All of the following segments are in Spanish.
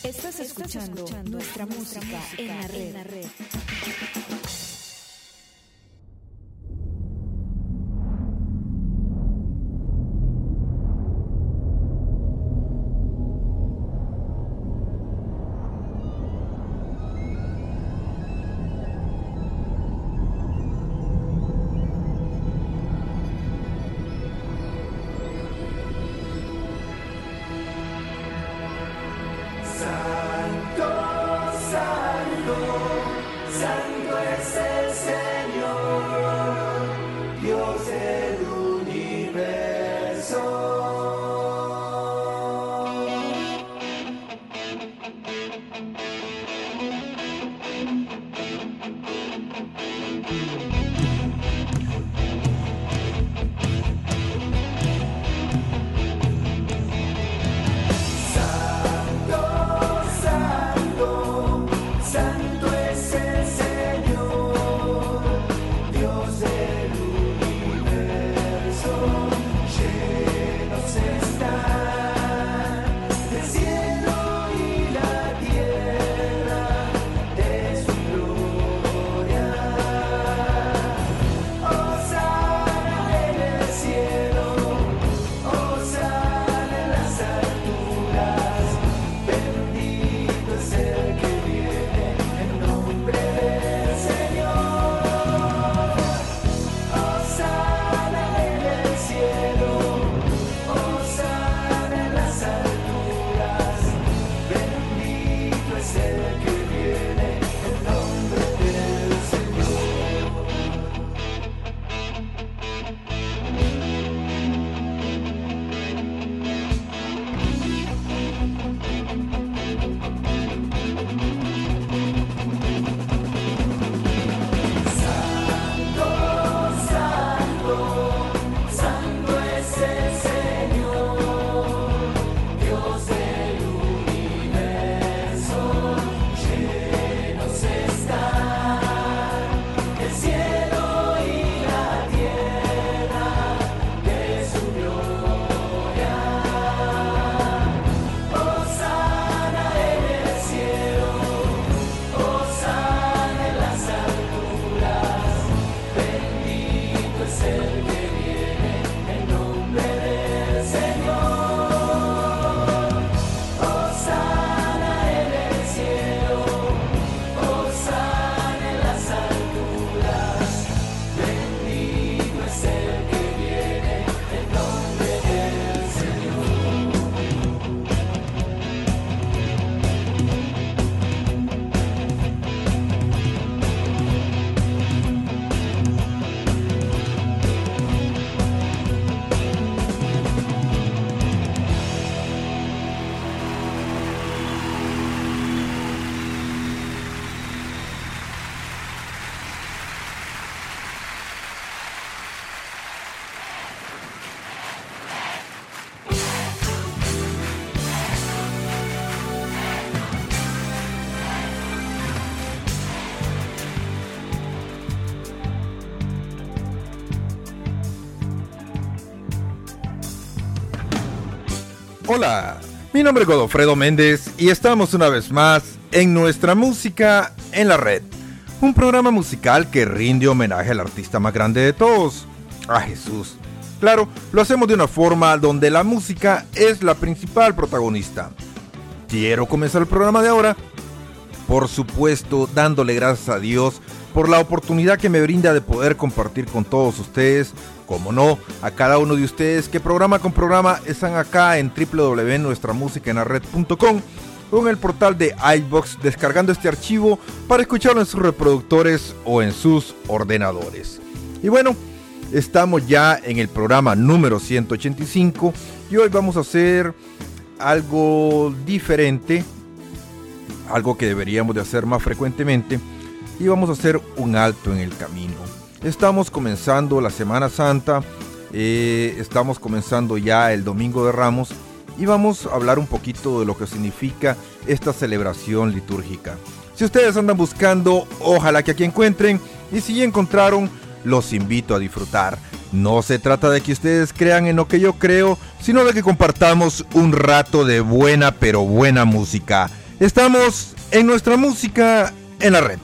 Estás escuchando nuestra música en la red. Hola, mi nombre es Godofredo Méndez y estamos una vez más en Nuestra Música en la Red, un programa musical que rinde homenaje al artista más grande de todos, a Jesús. Claro, lo hacemos de una forma donde la música es la principal protagonista. Quiero comenzar el programa de ahora, por supuesto, dándole gracias a Dios por la oportunidad que me brinda de poder compartir con todos ustedes, como no, a cada uno de ustedes que programa con programa están acá en www.nuestramusicaenlared.com o en el portal de iVoox descargando este archivo para escucharlo en sus reproductores o en sus ordenadores. Y bueno, estamos ya en el programa número 185 y hoy vamos a hacer algo diferente, algo que deberíamos de hacer más frecuentemente, y vamos a hacer un alto en el camino. Estamos comenzando la Semana Santa, estamos comenzando ya el Domingo de Ramos y vamos a hablar un poquito de lo que significa esta celebración litúrgica. Si ustedes andan buscando, ojalá que aquí encuentren, y si ya encontraron, los invito a disfrutar. No se trata de que ustedes crean en lo que yo creo, sino de que compartamos un rato de buena pero buena música. Estamos en nuestra música en la red.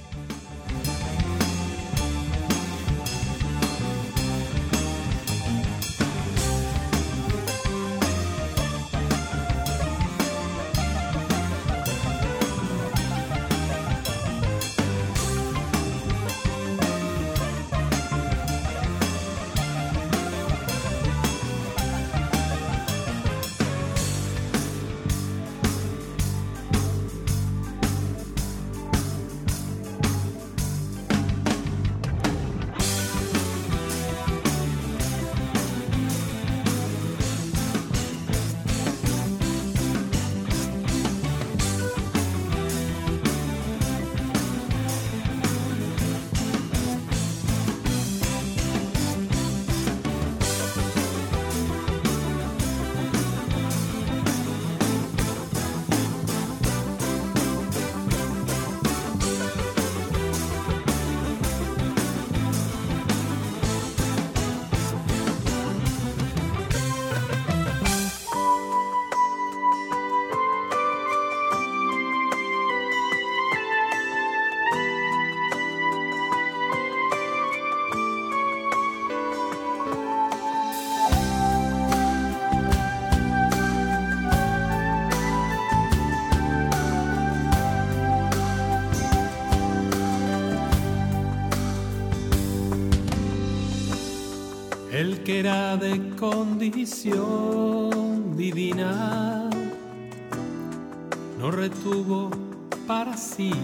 El que era de condición divina no retuvo para sí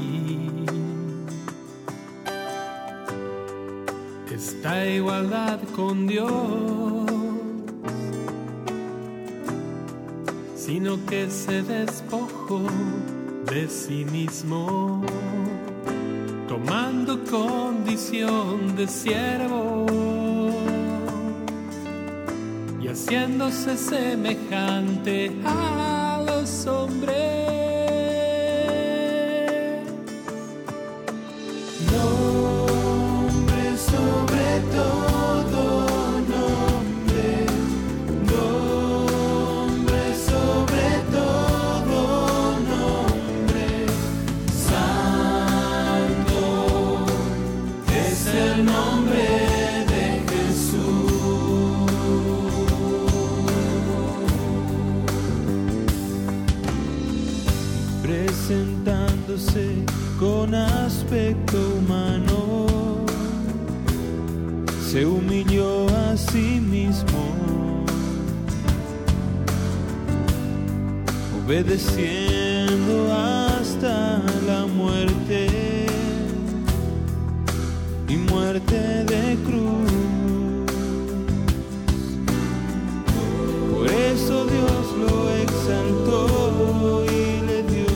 esta igualdad con Dios, sino que se despojó de sí mismo, tomando condición de siervo y haciéndose semejante a los hombres. Nombre sobre todo nombre, nombre sobre todo nombre, santo es el nombre de Jesús. Presentándose con aspecto humano, se humilló a sí mismo, obedeciendo hasta la muerte y muerte de cruz. Por eso Dios lo exaltó y le dio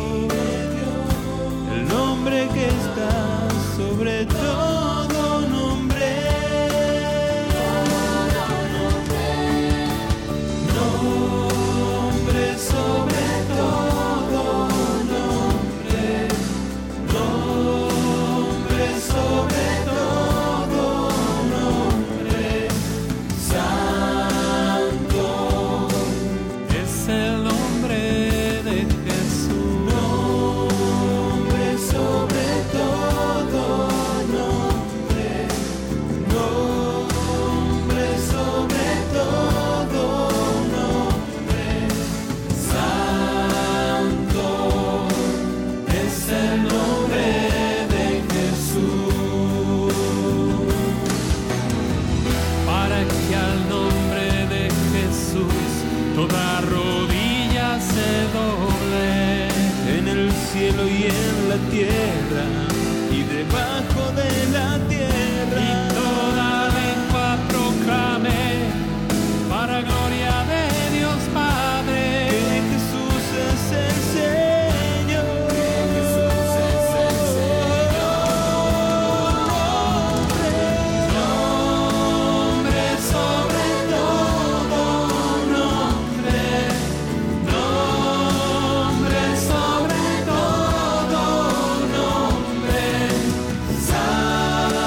el nombre que está sobre todo nombre. Nombre sobre todo nombre, nombre sobre todo nombre, santo es el nombre de Jesús. Nombre sobre todo nombre, nombre sobre todo nombre, santo es el nombre de Jesús. Para que al nombre de Jesús toda rodilla se doble, en el cielo y en la tierra y debajo de la tierra, y toda lengua proclame para gloria de Dios Padre que Jesús es el Señor. Que Jesús es el Señor. Nombre sobre todo nombre, nombre sobre todo nombre, santo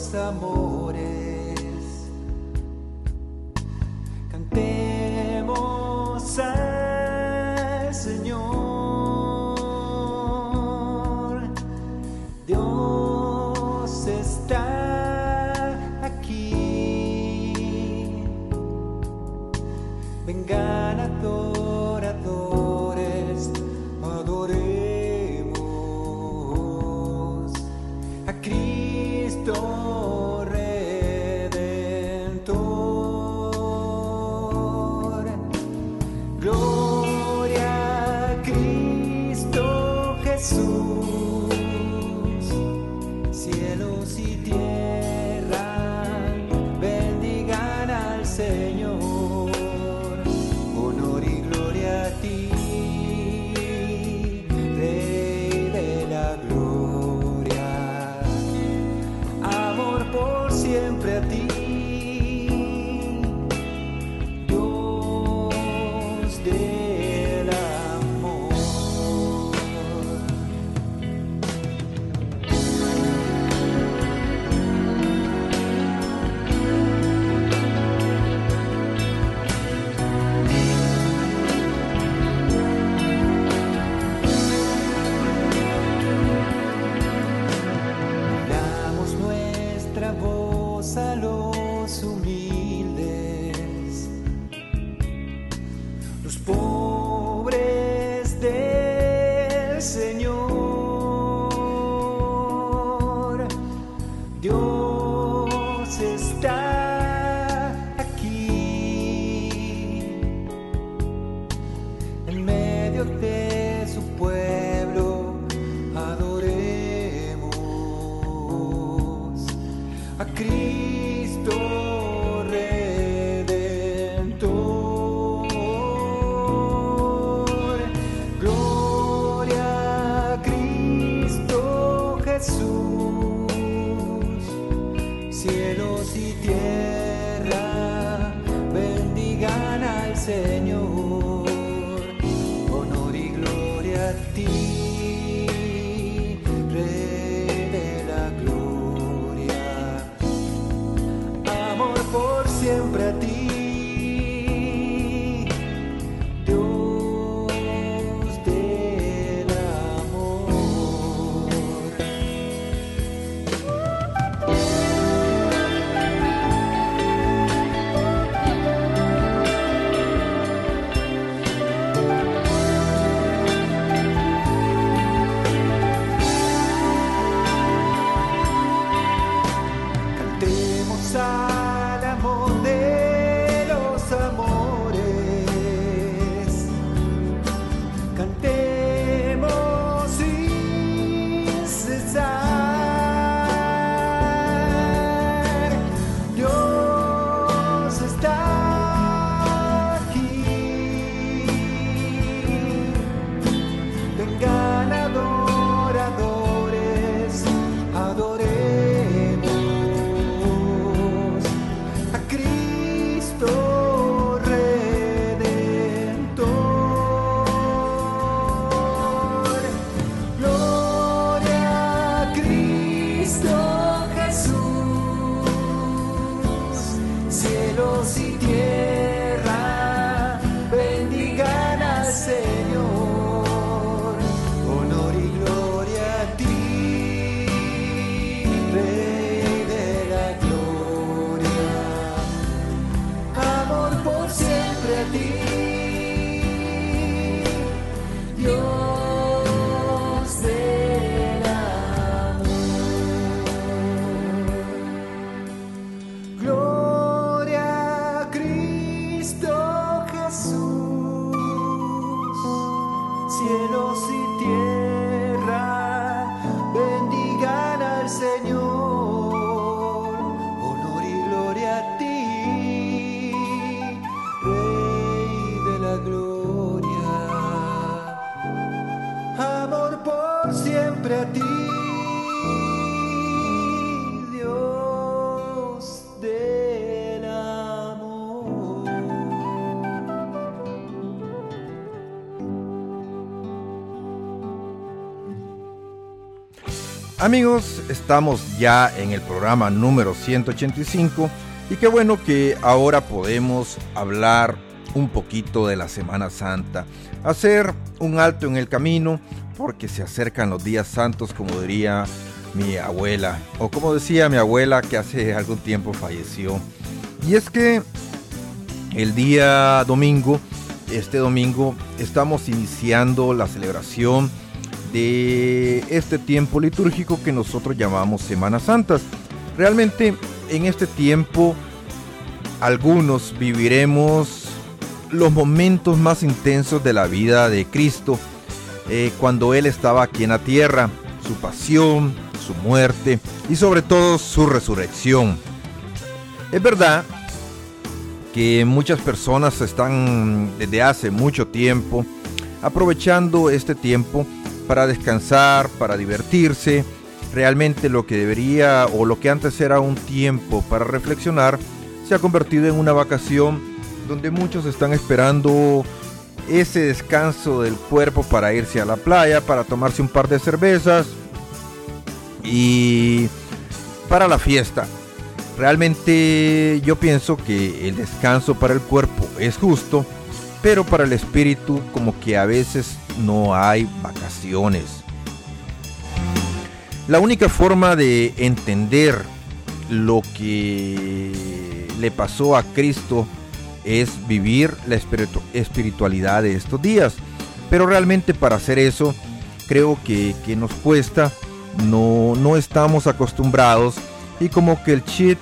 los amores. Cantemos al Señor. Dios está aquí. Vengan adoradores, adoremos a Cristo Redentor. Gloria a Cristo Jesús. Cielos y tierra bendigan al Señor. Honor y gloria a ti, Rey de la gloria. Amor por siempre a ti, Dios del amor. Damos nuestra voz a los humildes, los pobres del Señor. Dios está aquí, en medio de su pueblo. Adoremos a Cristo Redentor. Gloria a Cristo Jesús. Cielos y tierra bendigan al Señor. Honor y gloria a ti, Rey de la gloria. Amor por siempre a ti, Dios del amor. Cantemos al amor de los amores. Cantemos sin cesar. Dios está aquí. Vengan adoradores, adoremos Amigos, estamos ya en el programa número 185 y qué bueno que ahora podemos hablar un poquito de la Semana Santa, hacer un alto en el camino porque se acercan los días santos, como diría mi abuela, o como decía mi abuela que hace algún tiempo falleció. Y es que el día domingo, este domingo, estamos iniciando la celebración de este tiempo litúrgico que nosotros llamamos Semanas Santas. Realmente en este tiempo algunos viviremos los momentos más intensos de la vida de Cristo, cuando Él estaba aquí en la tierra, su pasión, su muerte y sobre todo su resurrección. Es verdad que muchas personas están desde hace mucho tiempo aprovechando este tiempo para descansar, para divertirse. Realmente lo que debería o lo que antes era un tiempo para reflexionar se ha convertido en una vacación donde muchos están esperando ese descanso del cuerpo para irse a la playa, para tomarse un par de cervezas y para la fiesta. Realmente yo pienso que el descanso para el cuerpo es justo, pero para el espíritu como que a veces no hay vacaciones. La única forma de entender lo que le pasó a Cristo es vivir la espiritualidad de estos días. Pero realmente para hacer eso creo que nos cuesta, no estamos acostumbrados y como que el chip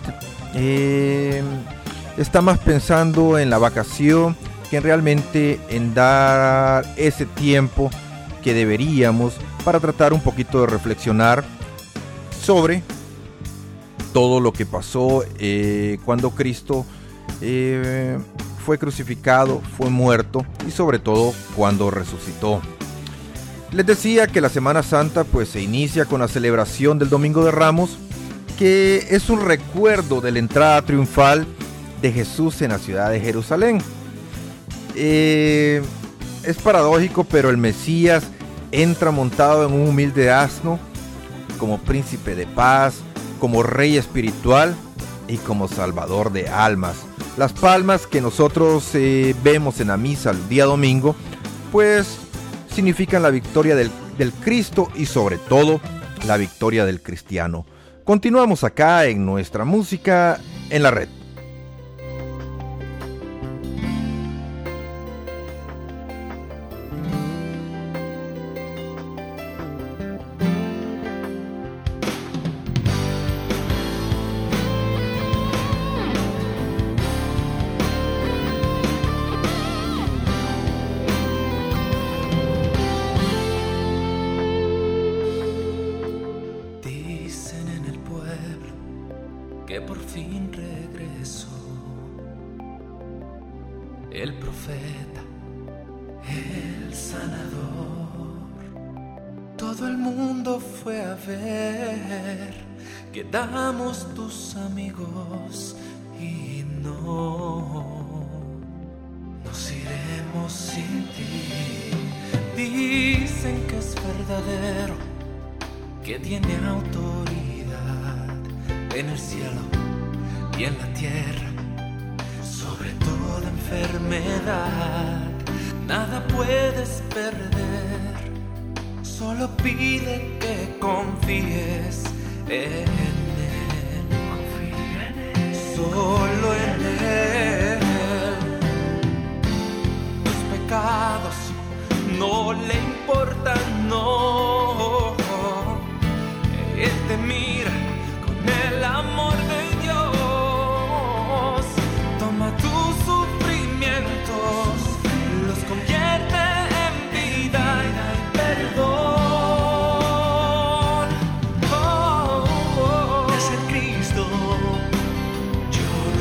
está más pensando en la vacación que realmente en dar ese tiempo que deberíamos para tratar un poquito de reflexionar sobre todo lo que pasó cuando Cristo fue crucificado, fue muerto y sobre todo cuando resucitó. Les decía que la Semana Santa pues se inicia con la celebración del Domingo de Ramos, que es un recuerdo de la entrada triunfal de Jesús en la ciudad de Jerusalén. Es paradójico, pero el Mesías entra montado en un humilde asno, como príncipe de paz, como rey espiritual y como salvador de almas. Las palmas que nosotros vemos en la misa el día domingo, pues significan la victoria del Cristo y sobre todo la victoria del cristiano. Continuamos acá en nuestra música en la red. Que por fin regresó el profeta, el sanador. Todo el mundo fue a ver, quedamos tus amigos y no nos iremos sin ti. Dicen que es verdadero, que tiene autoridad en el cielo y en la tierra, sobre toda enfermedad. Nada puedes perder, solo pide que confíes en Él. Confía en Él. Solo en Él. Tus pecados no le importan, no. Él te mira el amor de Dios, toma tus sufrimientos, los convierte en vida y perdón. Oh, oh, oh. Es el Cristo, yo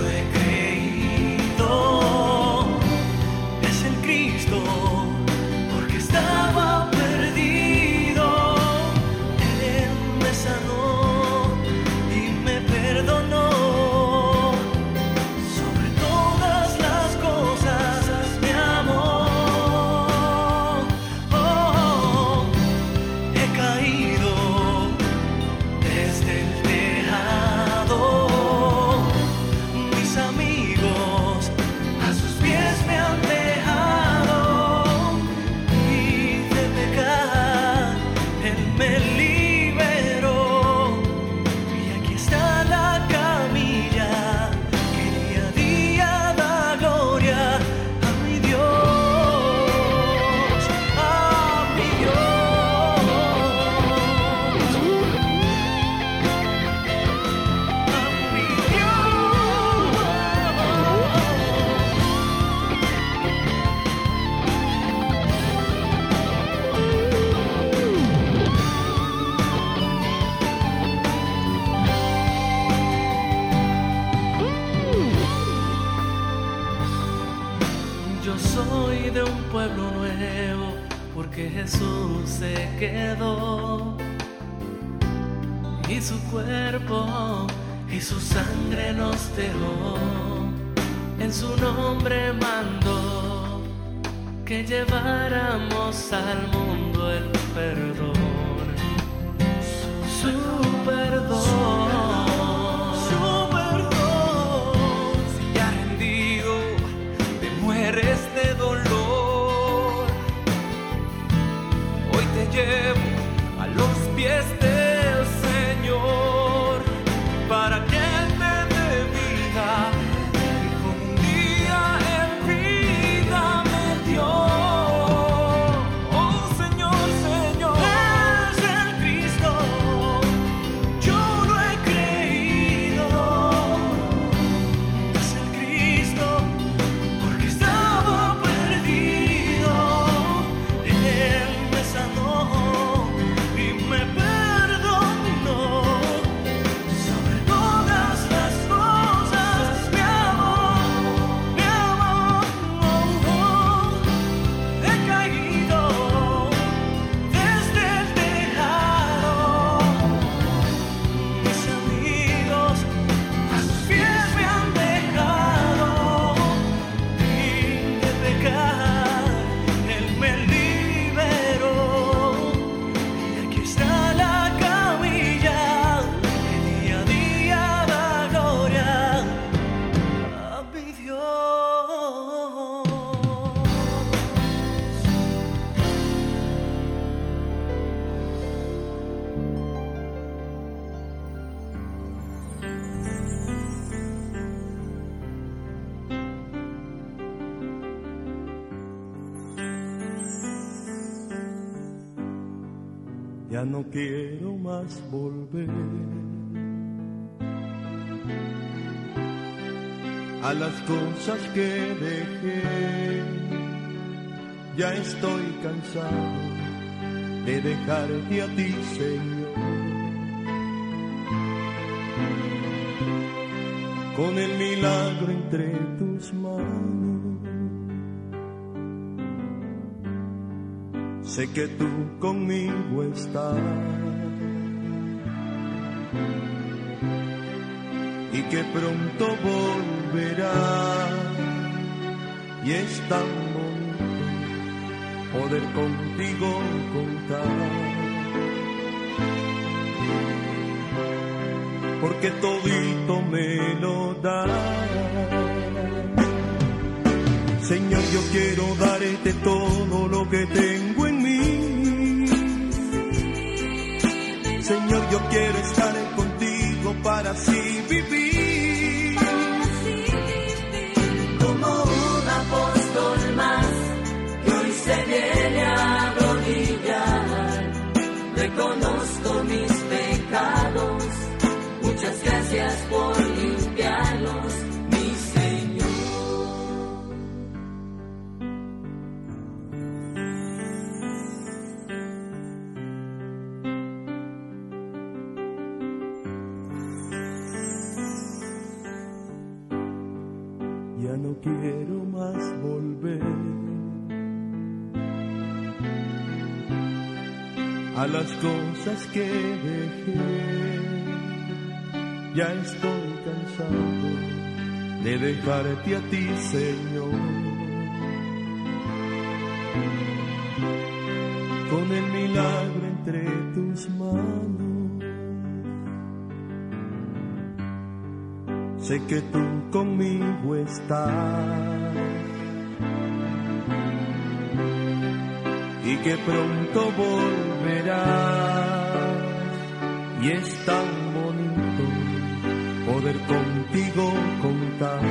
y de un pueblo nuevo, porque Jesús se quedó y su cuerpo y su sangre nos dejó. En su nombre mandó que lleváramos al mundo el perdón, su perdón. Si ya rendido te mueres de dolor, hoy te llevo a los pies del Señor para que Él te dé vida. Ya no quiero más volver a las cosas que dejé. Ya estoy cansado de dejarte a ti, Señor, con el milagro entre tus manos. Sé que tú conmigo estás y que pronto volverás, y es tan bonito poder contigo contar, porque todito me lo das. Señor, yo quiero darte todo lo que tengo en mí. Señor, yo quiero estar contigo para así vivir. Como un apóstol más que hoy se viene a arrodillar, reconozco mis pecados, muchas gracias por limpiarlos, mi Señor. Ya no quiero más volver a las cosas que dejé. Ya estoy cansado de dejarte a ti, Señor, con el milagro entre tus manos. Sé que tú conmigo estás y que pronto volverás, y es tan bonito poder contigo contar,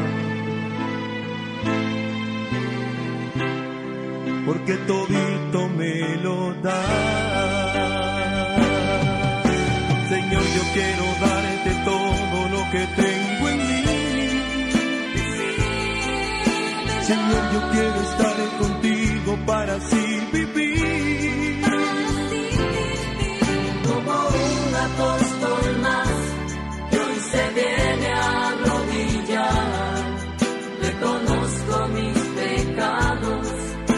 porque todito me lo das. Señor, yo quiero darte todo lo que tengo en mí. Señor, yo quiero estar contigo para así vivir. Como un apóstol más que hoy se viene a arrodillar, reconozco mis pecados,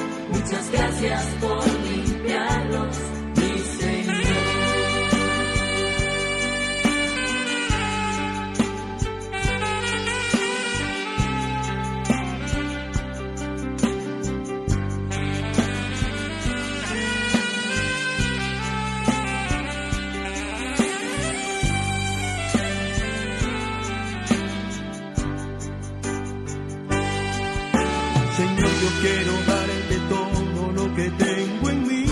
yo quiero darte todo lo que tengo en mí.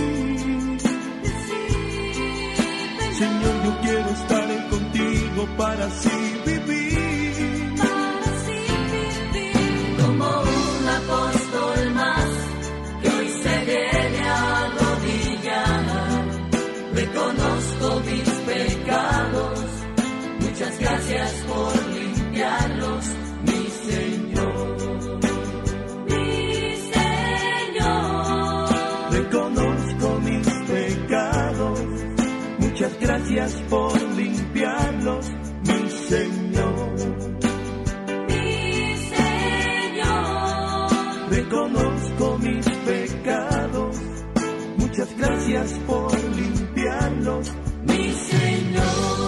Señor, yo quiero estar contigo para así vivir. Como un apóstol más que hoy se viene a arrodillar, reconozco mis pecados, muchas gracias por limpiarlos, mi Señor. Mi Señor. Reconozco mis pecados, muchas gracias por limpiarlos, mi Señor. Mi Señor. Reconozco mis pecados, muchas gracias por limpiarlos, Mi Señor.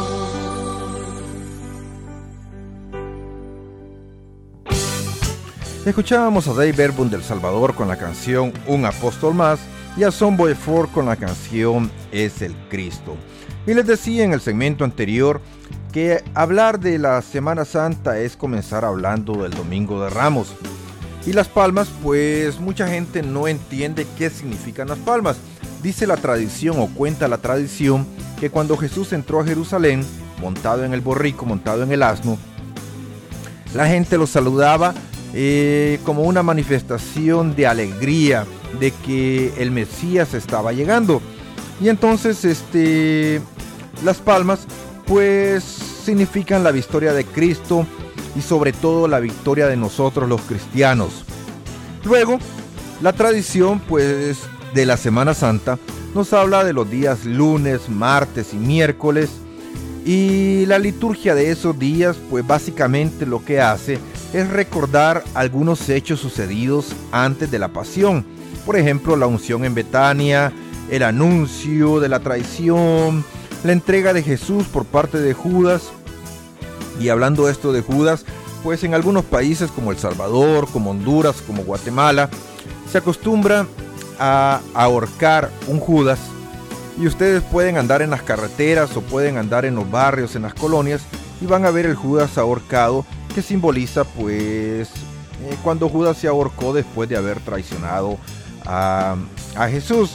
Escuchábamos a Dave Berboom del Salvador con la canción Un Apóstol Más y a Son Boy Ford con la canción Es el Cristo. Y les decía en el segmento anterior que hablar de la Semana Santa es comenzar hablando del Domingo de Ramos. Y las palmas, pues mucha gente no entiende qué significan las palmas. Dice la tradición o cuenta la tradición que cuando Jesús entró a Jerusalén, montado en el borrico, montado en el asno, la gente lo saludaba como una manifestación de alegría de que el Mesías estaba llegando. Y entonces las palmas pues significan la victoria de Cristo y sobre todo la victoria de nosotros los cristianos. Luego, la tradición pues de la Semana Santa nos habla de los días lunes, martes y miércoles, y la liturgia de esos días pues básicamente lo que hace es recordar algunos hechos sucedidos antes de la pasión. Por ejemplo, la unción en Betania, el anuncio de la traición, la entrega de Jesús por parte de Judas. Y hablando esto de Judas, pues en algunos países como El Salvador, como Honduras, como Guatemala, se acostumbra a ahorcar un Judas. Y ustedes pueden andar en las carreteras o pueden andar en los barrios, en las colonias, y van a ver el Judas ahorcado, que simboliza pues cuando Judas se ahorcó después de haber traicionado a Jesús.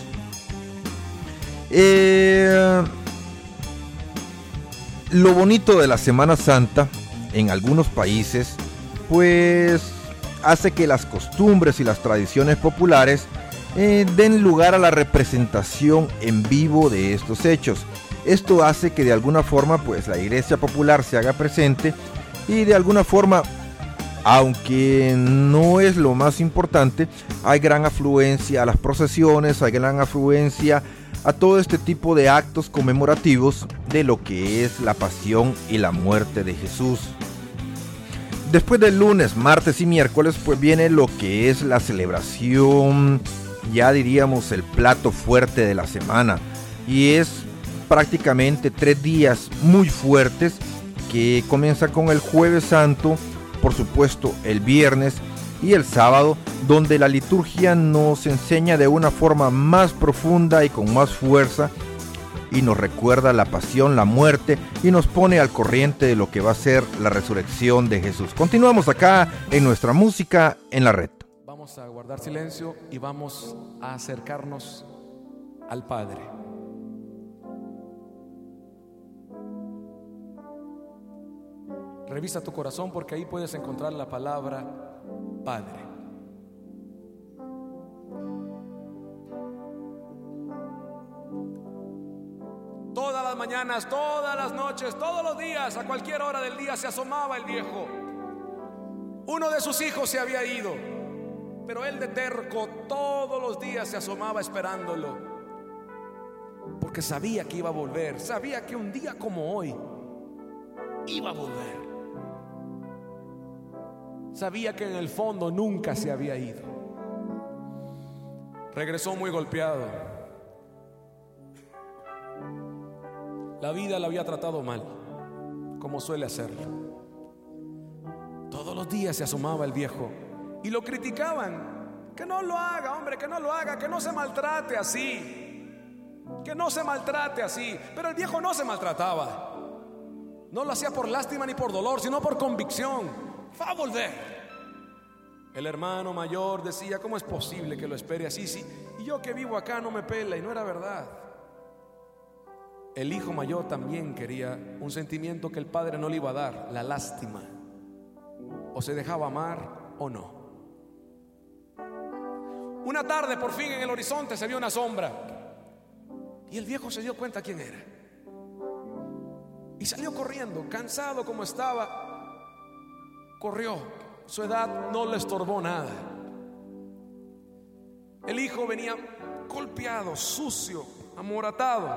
Lo bonito de la Semana Santa en algunos países pues hace que las costumbres y las tradiciones populares den lugar a la representación en vivo de estos hechos. Esto hace que de alguna forma pues la iglesia popular se haga presente y de alguna forma, aunque no es lo más importante, hay gran afluencia a las procesiones, hay gran afluencia a todo este tipo de actos conmemorativos de lo que es la pasión y la muerte de Jesús. Después del lunes, martes y miércoles pues viene lo que es la celebración, ya diríamos el plato fuerte de la semana, y es prácticamente 3 días muy fuertes que comienza con el Jueves Santo, por supuesto el viernes y el sábado, donde la liturgia nos enseña de una forma más profunda y con más fuerza y nos recuerda la pasión, la muerte y nos pone al corriente de lo que va a ser la resurrección de Jesús. Continuamos acá en nuestra música en la red. Vamos a guardar silencio y vamos a acercarnos al Padre. Revisa tu corazón porque ahí puedes encontrar la palabra Padre. Todas las mañanas, todas las noches, todos los días, a cualquier hora del día se asomaba el viejo. Uno de sus hijos se había ido, pero él de terco todos los días se asomaba esperándolo, porque sabía que iba a volver, sabía que un día como hoy iba a volver. Sabía que en el fondo nunca se había ido. Regresó muy golpeado. La vida lo había tratado mal, como suele hacerlo. Todos los días se asomaba el viejo y lo criticaban. Que no lo haga, hombre, que no lo haga, que no se maltrate así, que no se maltrate así. Pero el viejo no se maltrataba. No lo hacía por lástima ni por dolor, sino por convicción. Va a volver, El hermano mayor decía: ¿cómo es posible que lo espere así? Sí, y yo que vivo acá no me pela. Y no era verdad. El hijo mayor también quería un sentimiento que el padre no le iba a dar: la lástima. O se dejaba amar o no. Una tarde, por fin, en el horizonte se vio una sombra, y el viejo se dio cuenta quién era, y salió corriendo. Cansado como estaba, corrió. Su edad no le estorbó nada. El hijo venía golpeado, sucio, amoratado.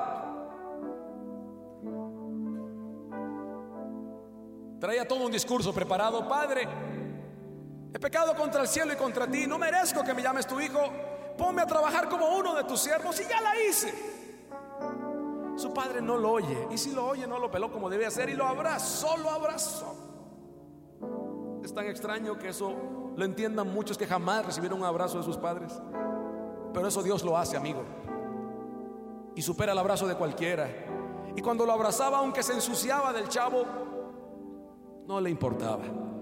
Traía todo un discurso preparado: padre, he pecado contra el cielo y contra ti, no merezco que me llames tu hijo, ponme a trabajar como uno de tus siervos. Y ya la hice. Su padre no lo oye, y si lo oye no lo peló como debe hacer, y lo abrazó, lo abrazó. Es tan extraño que eso lo entiendan muchos que jamás recibieron un abrazo de sus padres, pero eso Dios lo hace, amigo, y supera el abrazo de cualquiera. Y cuando lo abrazaba, aunque se ensuciaba del chavo, no le importaba.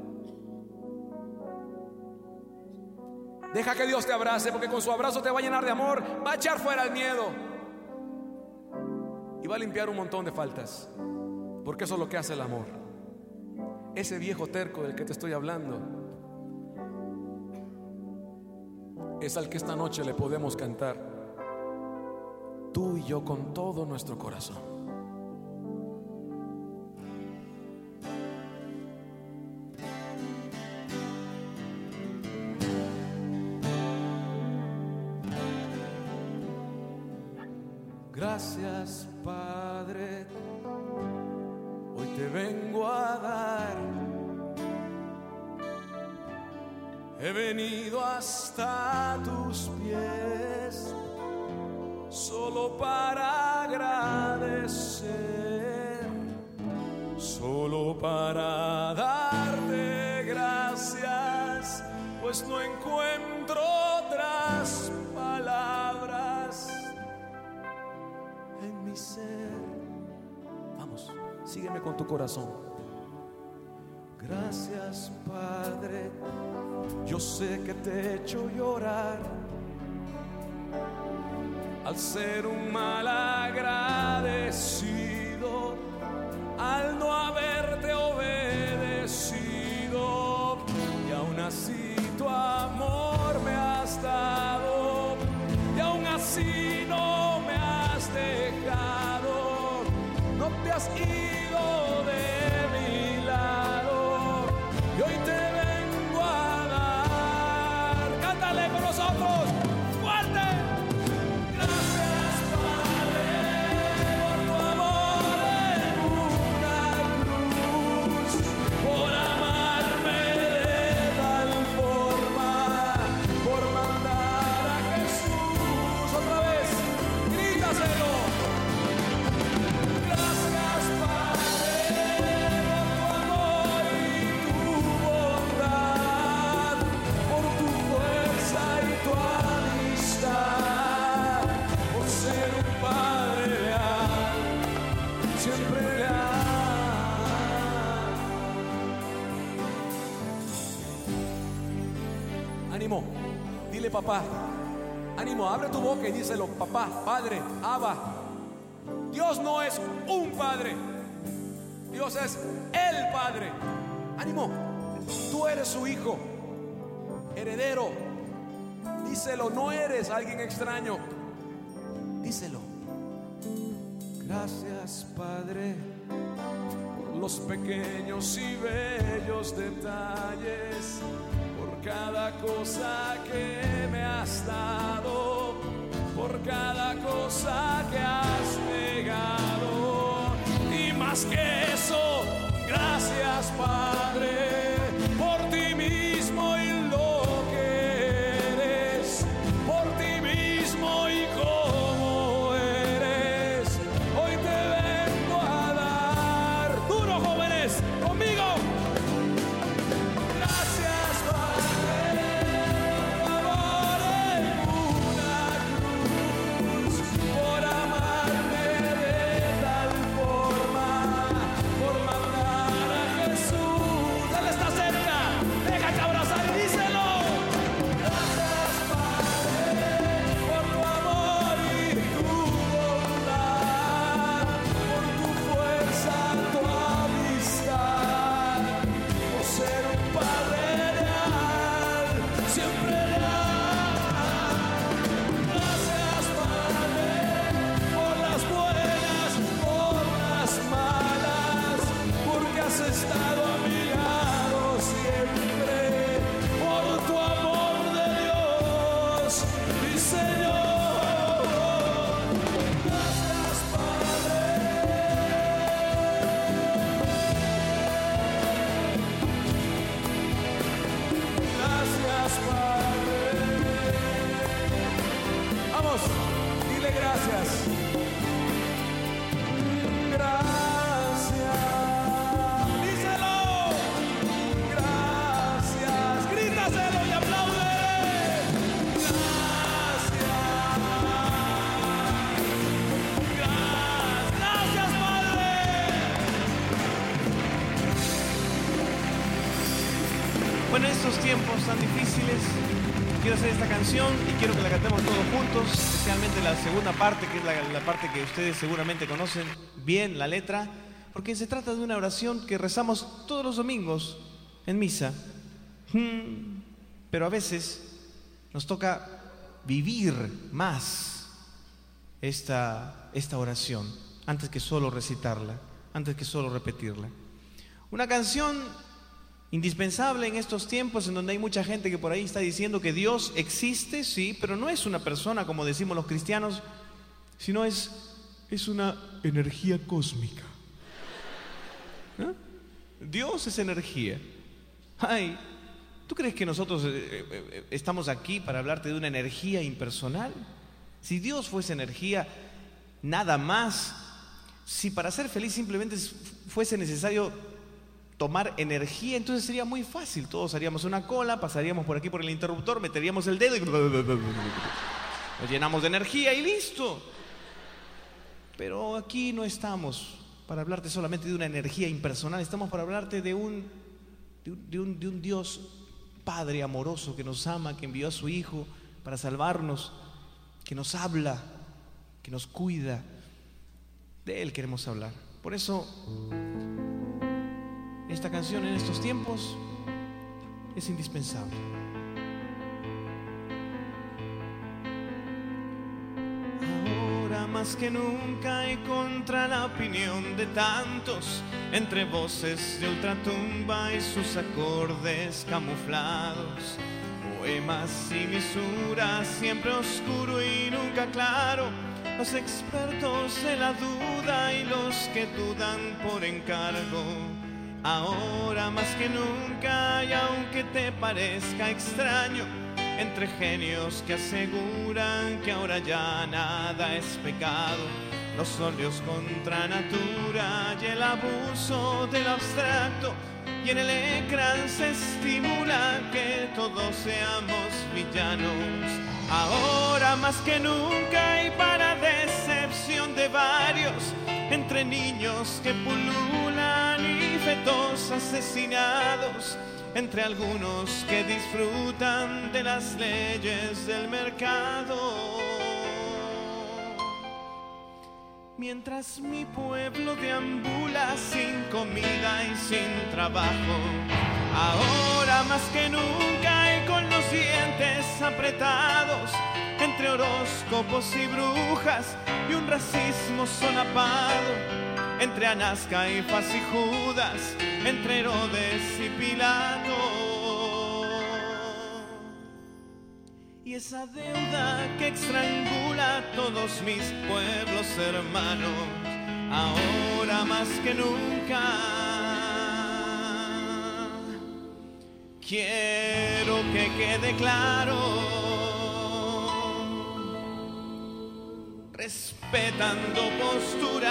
Deja que Dios te abrace, porque con su abrazo te va a llenar de amor, va a echar fuera el miedo y va a limpiar un montón de faltas, porque eso es lo que hace el amor. Ese viejo terco del que te estoy hablando es al que esta noche le podemos cantar, tú y yo, con todo nuestro corazón. Gracias, Padre, hoy te vengo a dar. He venido hasta tus pies solo para agradecer, solo para darte gracias, pues no encuentro otras palabras en mi ser. Vamos, sígueme con tu corazón. Gracias, Padre, yo sé que te he hecho llorar al ser un mal agradecido, al no haberte obedecido, y aún así tu amor me has dado, y aún así no me has dejado, no te has ido de mi lado. Y hoy te vengo a dar. Cántale con nosotros, fuerte. Gracias, Padre, por tu amor en una cruz, por amarme de tal forma, por mandar a Jesús. Otra vez, grítaselo. Gracias, Padre, por tu amor y tu bondad, por tu fuerza y tu amistad, por ser un Padre leal, siempre leal. Ánimo, dile papá. Ánimo, abre tu boca y díselo: papá, Padre, Abba. Dios no es un padre, Dios es el Padre. Ánimo, tú eres su hijo, heredero. Díselo, no eres alguien extraño. Díselo. Gracias, Padre, por los pequeños y bellos detalles, por cada cosa que me has dado, por cada cosa que has negado. Y más que eso, gracias, Padre, por ti mismo y lo que eres, por ti mismo y cómo eres. Hoy te vengo a dar. Duro, jóvenes, conmigo. Gracias, Padre, por tu amor en una cruz, por amarme de tal forma, por mandar a Jesús. Él está Vamos, dile gracias. Gracias. Díselo. Gracias. Grítaselo y aplaude. Gracias, Padre. Bueno, en estos tiempos tan difíciles, quiero hacer esta canción y quiero que la cantemos todos juntos, especialmente la segunda parte, que es la parte que ustedes seguramente conocen bien, la letra, porque se trata de una oración que rezamos todos los domingos en misa. Pero a veces nos toca vivir más esta oración, antes que solo recitarla, antes que solo repetirla. Una canción indispensable en estos tiempos en donde hay mucha gente que por ahí está diciendo que Dios existe, sí, pero no es una persona como decimos los cristianos, sino es una energía cósmica. ¿Ah? Dios es energía. Ay, ¿tú crees que nosotros estamos aquí para hablarte de una energía impersonal? Si Dios fuese energía, nada más. Si para ser feliz simplemente fuese necesario tomar energía, entonces sería muy fácil. Todos haríamos una cola, pasaríamos por aquí por el interruptor, meteríamos el dedo y nos llenamos de energía y listo. Pero aquí no estamos para hablarte solamente de una energía impersonal, estamos para hablarte de un Dios Padre amoroso que nos ama, que envió a su Hijo para salvarnos, que nos habla, que nos cuida. De Él queremos hablar. Por eso esta canción en estos tiempos es indispensable. Ahora más que nunca y contra la opinión de tantos, entre voces de ultratumba y sus acordes camuflados, poemas y misuras, siempre oscuro y nunca claro, los expertos de la duda y los que dudan por encargo. Ahora más que nunca, y aunque te parezca extraño, entre genios que aseguran que ahora ya nada es pecado, los óleos contra natura y el abuso del abstracto, y en el ecrán se estimula que todos seamos villanos. Ahora más que nunca, y para decepción de varios, entre niños que pululan y fetos asesinados, entre algunos que disfrutan de las leyes del mercado. Mientras mi pueblo deambula sin comida y sin trabajo, ahora más que nunca y con los dientes apretados, entre horóscopos y brujas y un racismo solapado, entre Anás, Caifás y Judas, entre Herodes y Pilato, y esa deuda que estrangula a todos mis pueblos hermanos, ahora más que nunca quiero que quede claro, respetando posturas,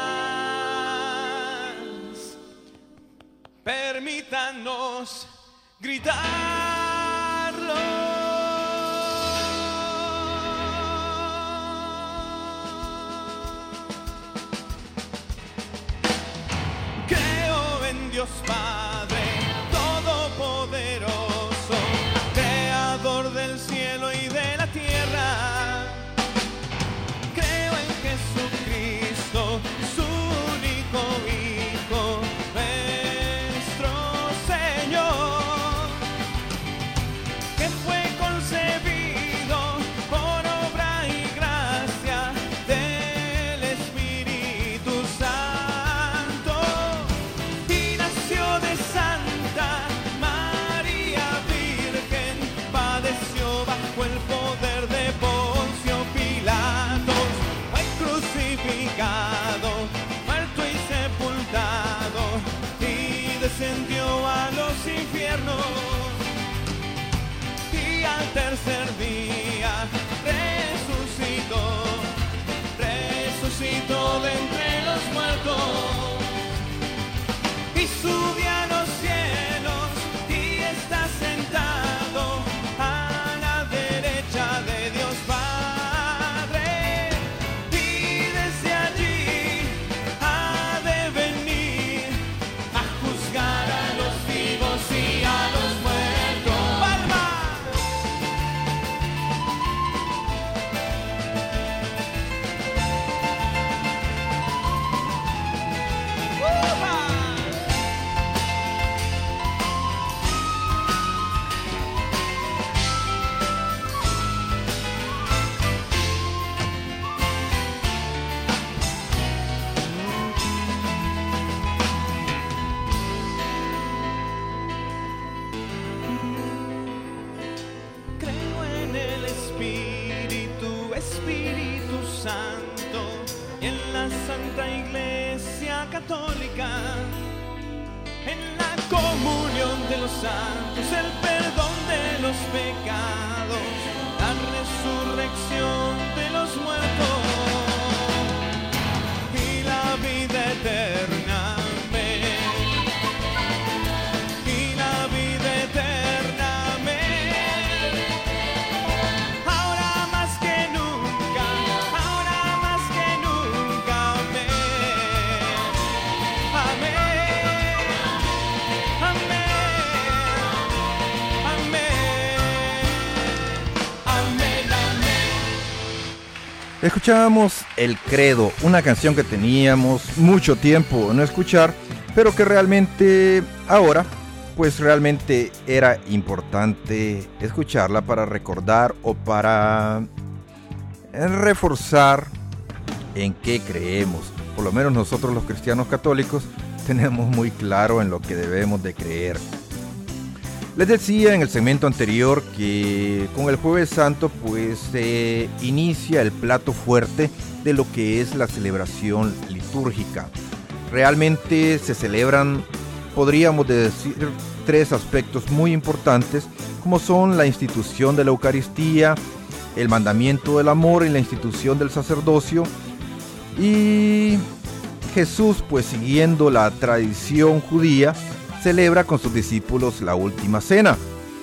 permítanos gritarlo. Creo en Dios Padre Todopoderoso, Creador del cielo y de la tierra. Creo en Jesucristo, su único Hijo, nuestro Señor, que fue concebido por obra y gracia del Espíritu Santo, y nació de Santa María Virgen, padeció bajo el poder de Poncio Pilatos, fue crucificado, muerto y sepultado, y descendió a los infiernos, y al tercer día resucitó. Santo y en la Santa Iglesia Católica, en la comunión de los santos, el perdón de los pecados, la resurrección de los muertos y la vida eterna. Amén. Y la vida eterna. Amén. Ahora más que nunca, ahora más que nunca. Amén. Amén. Amén. Amén. Amén. Amén. Escuchábamos El Credo, una canción que teníamos mucho tiempo no escuchar, pero que realmente ahora, pues realmente era importante escucharla para recordar o para reforzar en qué creemos. Por lo menos nosotros los cristianos católicos tenemos muy claro en lo que debemos de creer. Les decía en el segmento anterior que con el Jueves Santo pues se inicia el plato fuerte de lo que es la celebración litúrgica. Realmente se celebran, podríamos decir, tres aspectos muy importantes, como son la institución de la Eucaristía, el mandamiento del amor y la institución del sacerdocio. Y Jesús, pues siguiendo la tradición judía, celebra con sus discípulos la última cena.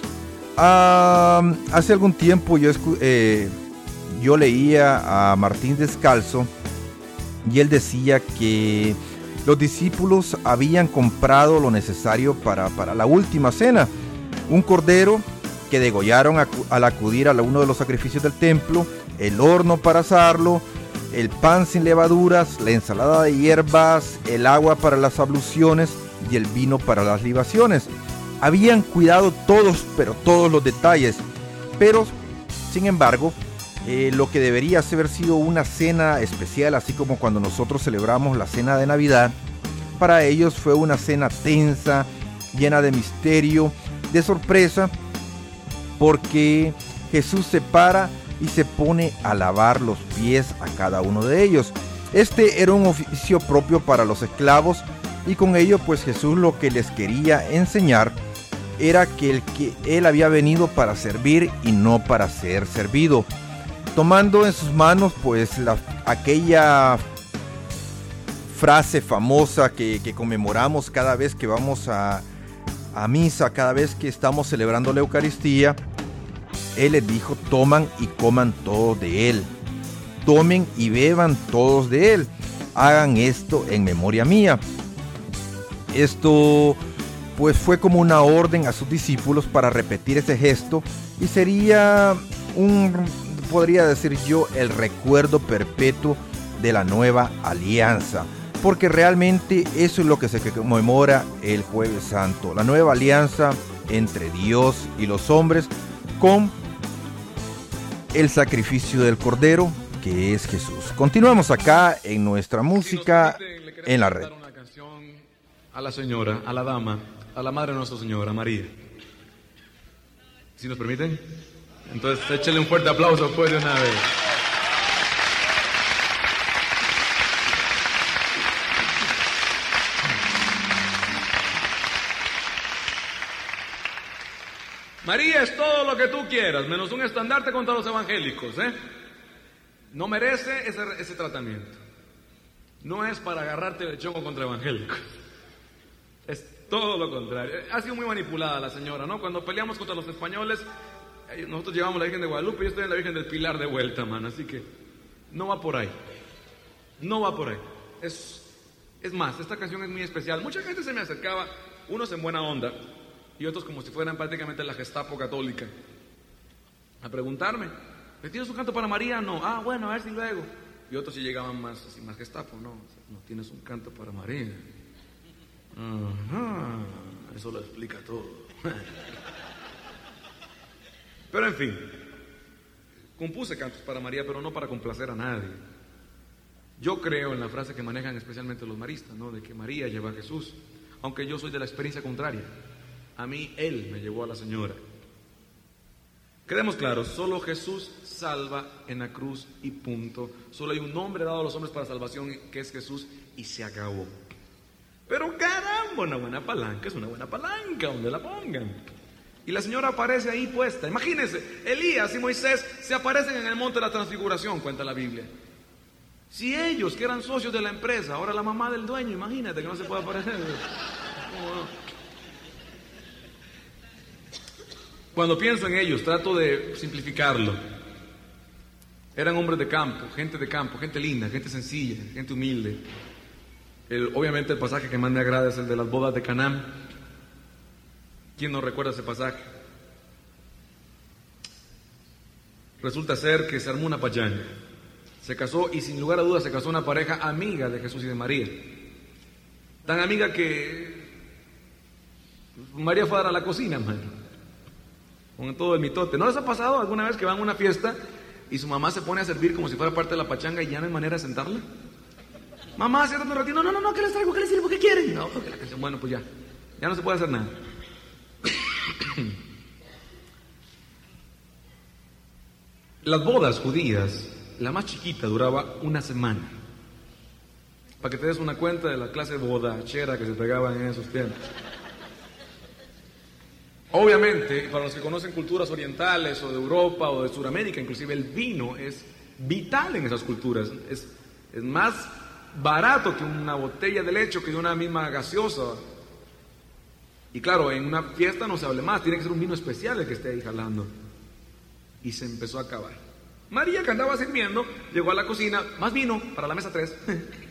Hace algún tiempo yo leía a Martín Descalzo y él decía que los discípulos habían comprado lo necesario para la última cena, un cordero que degollaron al acudir a uno de los sacrificios del templo, el horno para asarlo, el pan sin levaduras, la ensalada de hierbas, el agua para las abluciones y el vino para las libaciones. Habían cuidado todos los detalles, pero sin embargo, lo que debería haber sido una cena especial, así como cuando nosotros celebramos la cena de Navidad, para ellos fue una cena tensa, llena de misterio, de sorpresa, porque Jesús se para y se pone a lavar los pies a cada uno de ellos. Este era un oficio propio para los esclavos, y con ello pues Jesús lo que les quería enseñar era que él había venido para servir y no para ser servido, tomando en sus manos pues aquella frase famosa que conmemoramos cada vez que vamos a misa, cada vez que estamos celebrando la Eucaristía. Él les dijo: toman y coman todos de él, tomen y beban todos de él, hagan esto en memoria mía. Esto pues fue como una orden a sus discípulos para repetir ese gesto, y sería podría decir yo, el recuerdo perpetuo de la nueva alianza, porque realmente eso es lo que se conmemora el Jueves Santo, la nueva alianza entre Dios y los hombres con el sacrificio del Cordero, que es Jesús. Continuamos acá en nuestra música en la red. Una canción a la señora, a la dama, a la madre de Nuestra Señora, María. ¿Sí nos permiten? Entonces échale un fuerte aplauso pues de una vez. María es todo lo que tú quieras, menos un estandarte contra los evangélicos, ¿eh? No merece ese tratamiento. No es para agarrarte el chongo contra evangélicos. Es todo lo contrario. Ha sido muy manipulada la señora, ¿no? Cuando peleamos contra los españoles, nosotros llevamos la Virgen de Guadalupe, yo estoy en la Virgen del Pilar de vuelta, man. Así que no va por ahí. No va por ahí. Es más, esta canción es muy especial. Mucha gente se me acercaba, unos en buena onda y otros como si fueran prácticamente la Gestapo católica, a preguntarme: ¿le tienes un canto para María? No. Ah, bueno, a ver si luego. Y otros sí llegaban más Gestapo. No tienes un canto para María. Ajá, eso lo explica todo. Pero en fin, compuse cantos para María, pero no para complacer a nadie. Yo creo en la frase que manejan especialmente los maristas, ¿no? De que María lleva a Jesús, aunque yo soy de la experiencia contraria. A mí Él me llevó a la señora. Quedemos claros, solo Jesús salva en la cruz y punto. Solo hay un nombre dado a los hombres para salvación, que es Jesús, y se acabó. Pero caramba, una buena palanca es una buena palanca, donde la pongan. Y la señora aparece ahí puesta. Imagínense, Elías y Moisés se aparecen en el monte de la transfiguración, cuenta la Biblia. Si ellos, que eran socios de la empresa, ahora la mamá del dueño, imagínate que no se puede aparecer. Cuando pienso en ellos, trato de simplificarlo. Eran hombres de campo, gente linda, gente sencilla, gente humilde. Obviamente el pasaje que más me agrada es el de las bodas de Canaán. ¿Quién no recuerda ese pasaje? Resulta ser que se armó una pachanga. Se casó, y sin lugar a dudas se casó una pareja amiga de Jesús y de María. Tan amiga que María fue a dar a la cocina, hermano, con todo el mitote. ¿No les ha pasado alguna vez que van a una fiesta y su mamá se pone a servir como si fuera parte de la pachanga y ya no hay manera de sentarla? Mamá, siéntate un ratito. No, ¿qué les traigo? ¿Qué les sirvo? ¿Qué quieren? No, que la canción. Bueno, pues ya no se puede hacer nada. Las bodas judías, la más chiquita duraba una semana. Para que te des una cuenta de la clase bodachera que se pegaba en esos tiempos. Obviamente, para los que conocen culturas orientales o de Europa o de Sudamérica, inclusive el vino es vital en esas culturas. Es más barato que una botella de leche, que de una misma gaseosa. Y claro, en una fiesta no se hable más, tiene que ser un vino especial el que esté ahí jalando. Y se empezó a acabar. María, que andaba sirviendo, llegó a la cocina, más vino para la mesa 3.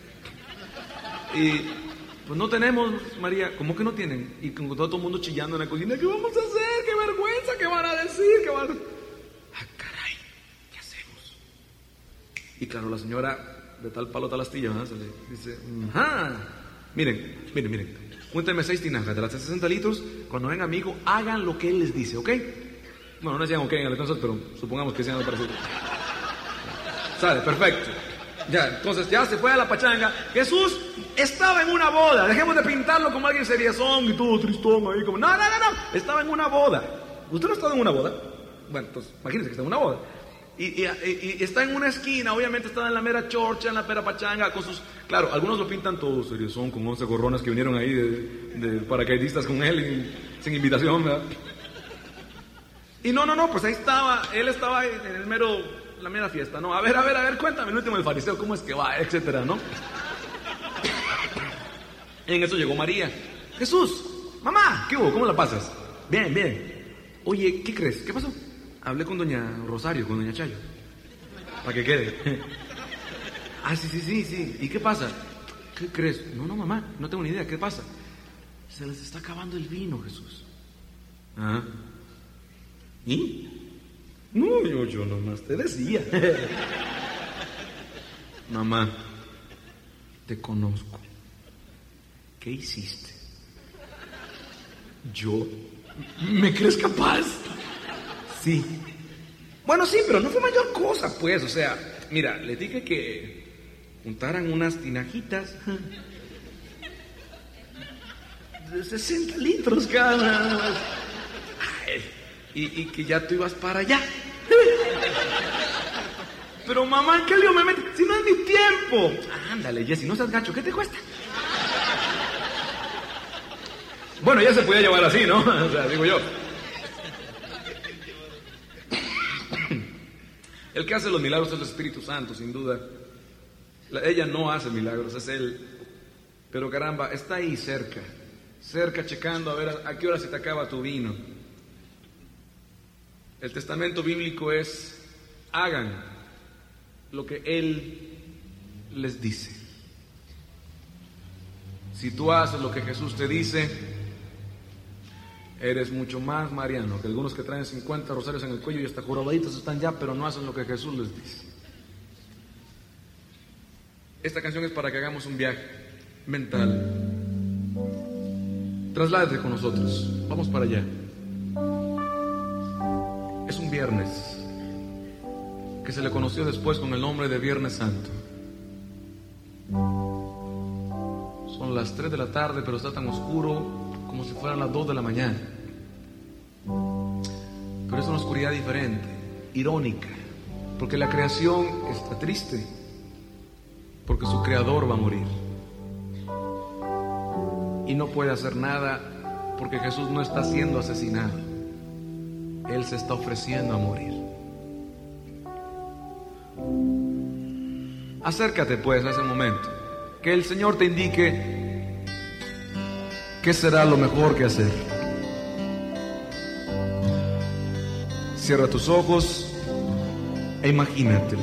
Y pues no tenemos, María. ¿Cómo que no tienen? Y con todo el mundo chillando en la cocina, ¿qué vamos a hacer? ¡Qué vergüenza! ¿Qué van a decir? ¿Qué van a... ¡Ah, caray! ¿Qué hacemos? Y claro, la señora de tal palo tal astilla, ¿verdad? Se le dice, ¡ajá! Miren. Cuéntenme 6 tinajas de las 60 litros. Cuando venga mi hijo, hagan lo que él les dice, ¿ok? Bueno, no decían ok en el entonces, pero supongamos que decían algo parecido. Sale, perfecto. Ya, entonces ya se fue a la pachanga. Jesús estaba en una boda. Dejemos de pintarlo como alguien seriezón y todo tristón ahí como... No. Estaba en una boda. ¿Usted no ha estado en una boda? Bueno, entonces imagínense que está en una boda. Y está en una esquina, obviamente está en la mera chorcha, en la mera pachanga, con sus... Claro, algunos lo pintan todo seriezón, con 11 gorronas que vinieron ahí de paracaidistas con él, sin invitación, ¿verdad? Y no, pues ahí estaba, él estaba en el la mera fiesta, ¿no? A ver, cuéntame el último del fariseo, ¿cómo es que va? Etcétera, ¿no? En eso llegó María. Jesús, mamá, ¿qué hubo? ¿Cómo la pasas? Bien. Oye, ¿qué crees? ¿Qué pasó? Hablé con doña Rosario, con doña Chayo. Para que quede. Ah, sí. ¿Y qué pasa? ¿Qué crees? No, mamá, no tengo ni idea. ¿Qué pasa? Se les está acabando el vino, Jesús. Ah. ¿Y? No, yo nomás te decía. Mamá, te conozco. ¿Qué hiciste? ¿Yo? ¿Me crees capaz? Sí. Bueno, sí, pero no fue mayor cosa, pues. O sea, mira, le dije que juntaran unas tinajitas de 60 litros cada. Y que ya tú ibas para allá. Pero mamá, ¿en qué lío me metes? Si no es mi tiempo. Ándale, Jessy, no seas gacho, ¿qué te cuesta? Bueno, ya se podía llevar así, ¿no? O sea, digo yo. El que hace los milagros es el Espíritu Santo, sin duda. Ella no hace milagros, es Él. Pero caramba, está ahí cerca checando a ver a qué hora se te acaba tu vino. El testamento bíblico es: hagan lo que Él les dice. Si tú haces lo que Jesús te dice, eres mucho más mariano que algunos que traen 50 rosarios en el cuello y hasta jorobaditos están ya, pero no hacen lo que Jesús les dice. Esta canción es para que hagamos un viaje mental. Trasládate con nosotros, vamos para allá. Es un viernes que se le conoció después con el nombre de Viernes Santo. Son las 3 de la tarde, pero está tan oscuro como si fueran las 2 de la mañana. Pero pero es una oscuridad diferente, irónica, porque la creación está triste, porque su creador va a morir. Y no puede hacer nada porque Jesús no está siendo asesinado. Él se está ofreciendo a morir. Acércate pues a ese momento, que el Señor te indique qué será lo mejor que hacer. Cierra tus ojos e imagínatelo.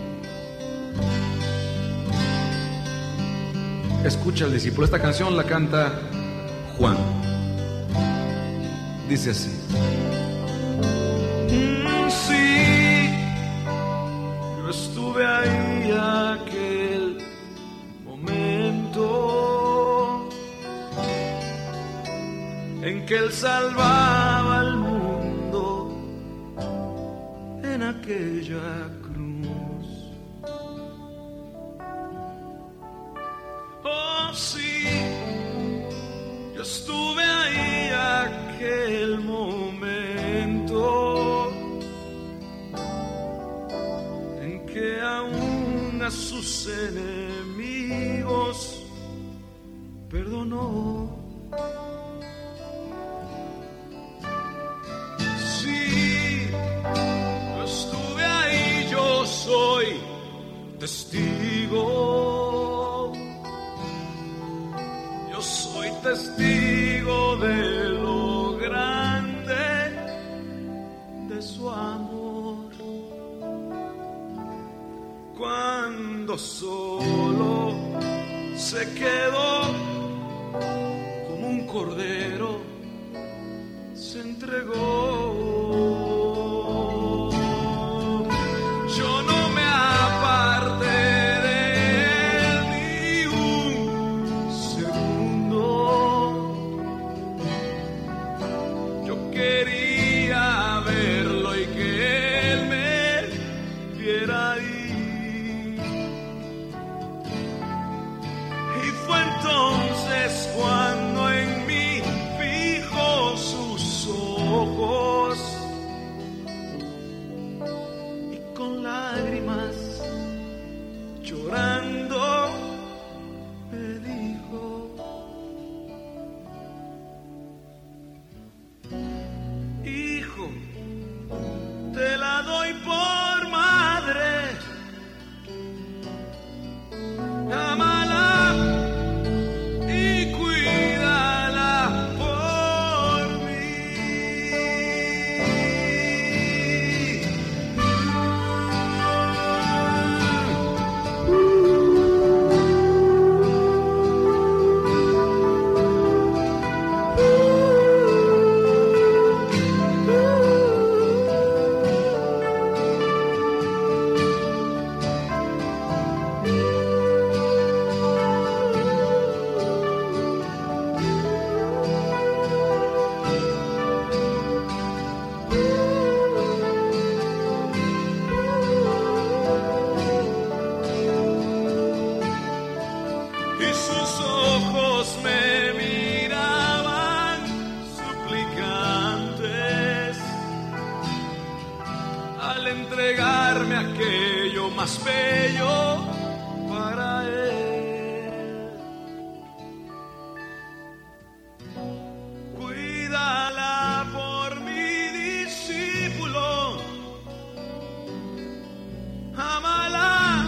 Escucha al discípulo. Esta canción la canta Juan. Dice así. Sí, yo estuve ahí aquel momento en que Él salvaba al mundo en aquella cruz. Oh sí, yo estuve ahí aquel momento en que aún a sus enemigos perdonó. Sí, yo estuve ahí, yo soy testigo. Yo soy testigo de lo grande de su amor. Cuando solo se quedó como un cordero, se entregó. Yo no me aparté de Él ni un segundo. Yo quería verlo y que Él me viera ahí. Y fue entonces cuando en mí fijó sus ojos y con lágrimas llorando me dijo: hijo, te la doy por madre, ámala y cuídala por mí. Y sus ojos me miraban suplicantes al entregarme aquello más bello para Él. Cuídala por mi discípulo, ámala,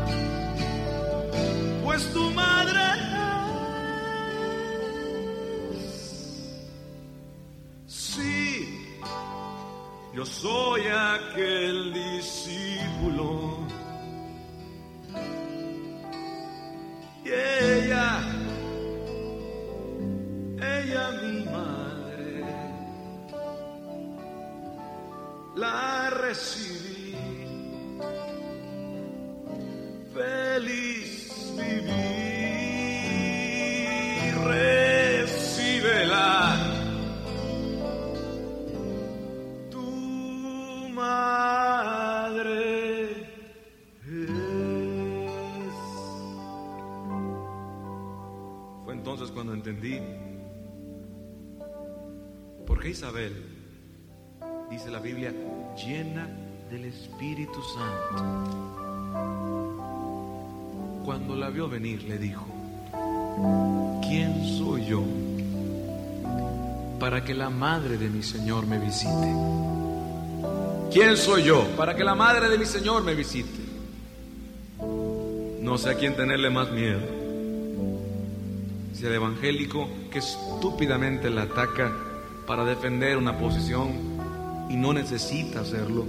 pues tu madre es. Sí, yo soy aquel discípulo y ella mi madre, la recibí. Feliz vivir, recíbela, tu madre es. Fue entonces cuando entendí por qué Isabel dice la Biblia, llena del Espíritu Santo. Cuando la vio venir, le dijo: ¿quién soy yo para que la madre de mi Señor me visite? ¿Quién soy yo para que la madre de mi Señor me visite? No sé a quién tenerle más miedo, si al evangélico que estúpidamente la ataca para defender una posición y no necesita hacerlo,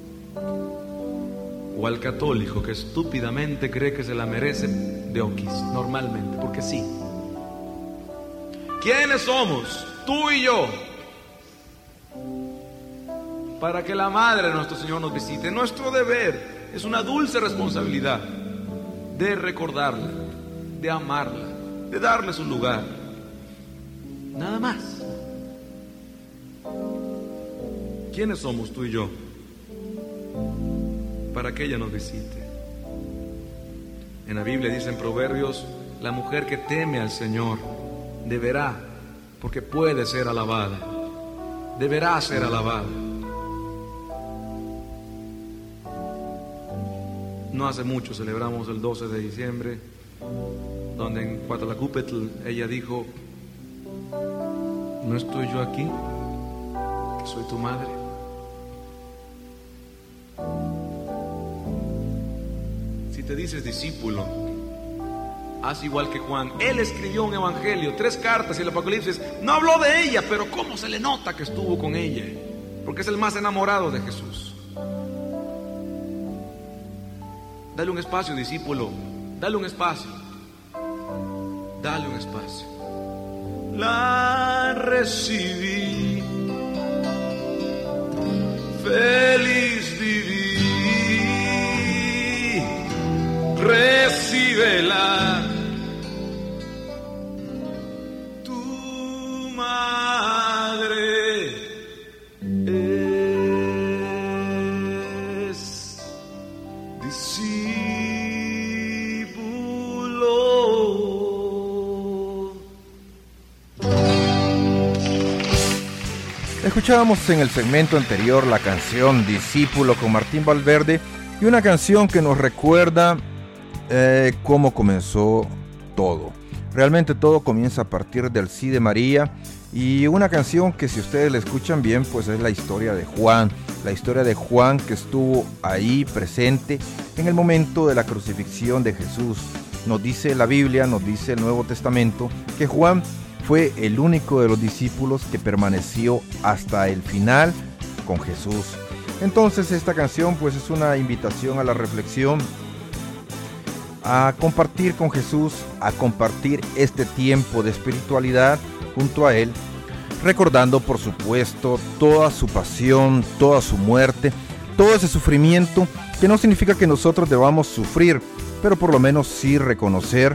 o al católico que estúpidamente cree que se la merece de oquis, normalmente, porque sí. ¿Quiénes somos, tú y yo, para que la madre de nuestro Señor nos visite? Nuestro deber es una dulce responsabilidad de recordarla, de amarla, de darle su lugar. Nada más. ¿Quiénes somos tú y yo para que ella nos visite? En la Biblia dice en Proverbios, la mujer que teme al Señor deberá, porque puede ser alabada, deberá ser alabada. No hace mucho celebramos el 12 de diciembre, donde en Coatlalacúpetl ella dijo: ¿no estoy yo aquí, que soy tu madre? Si te dices discípulo, haz igual que Juan. Él escribió un evangelio, 3 cartas, y el Apocalipsis no habló de ella, pero cómo se le nota que estuvo con ella, porque es el más enamorado de Jesús. Dale un espacio, discípulo, dale un espacio, dale un espacio. La recibí, feliz viví, recíbela, tu madre es discípulo. Escuchábamos en el segmento anterior la canción Discípulo con Martín Valverde, y una canción que nos recuerda cómo comenzó todo. Realmente todo comienza a partir del sí de María, y una canción que, si ustedes la escuchan bien, pues es la historia de Juan que estuvo ahí presente en el momento de la crucifixión de Jesús. Nos dice la Biblia, nos dice el Nuevo Testamento, que Juan fue el único de los discípulos que permaneció hasta el final con Jesús. Entonces esta canción pues es una invitación a la reflexión, a compartir con Jesús, a compartir este tiempo de espiritualidad junto a Él, recordando por supuesto toda su pasión, toda su muerte, todo ese sufrimiento, que no significa que nosotros debamos sufrir, pero por lo menos sí reconocer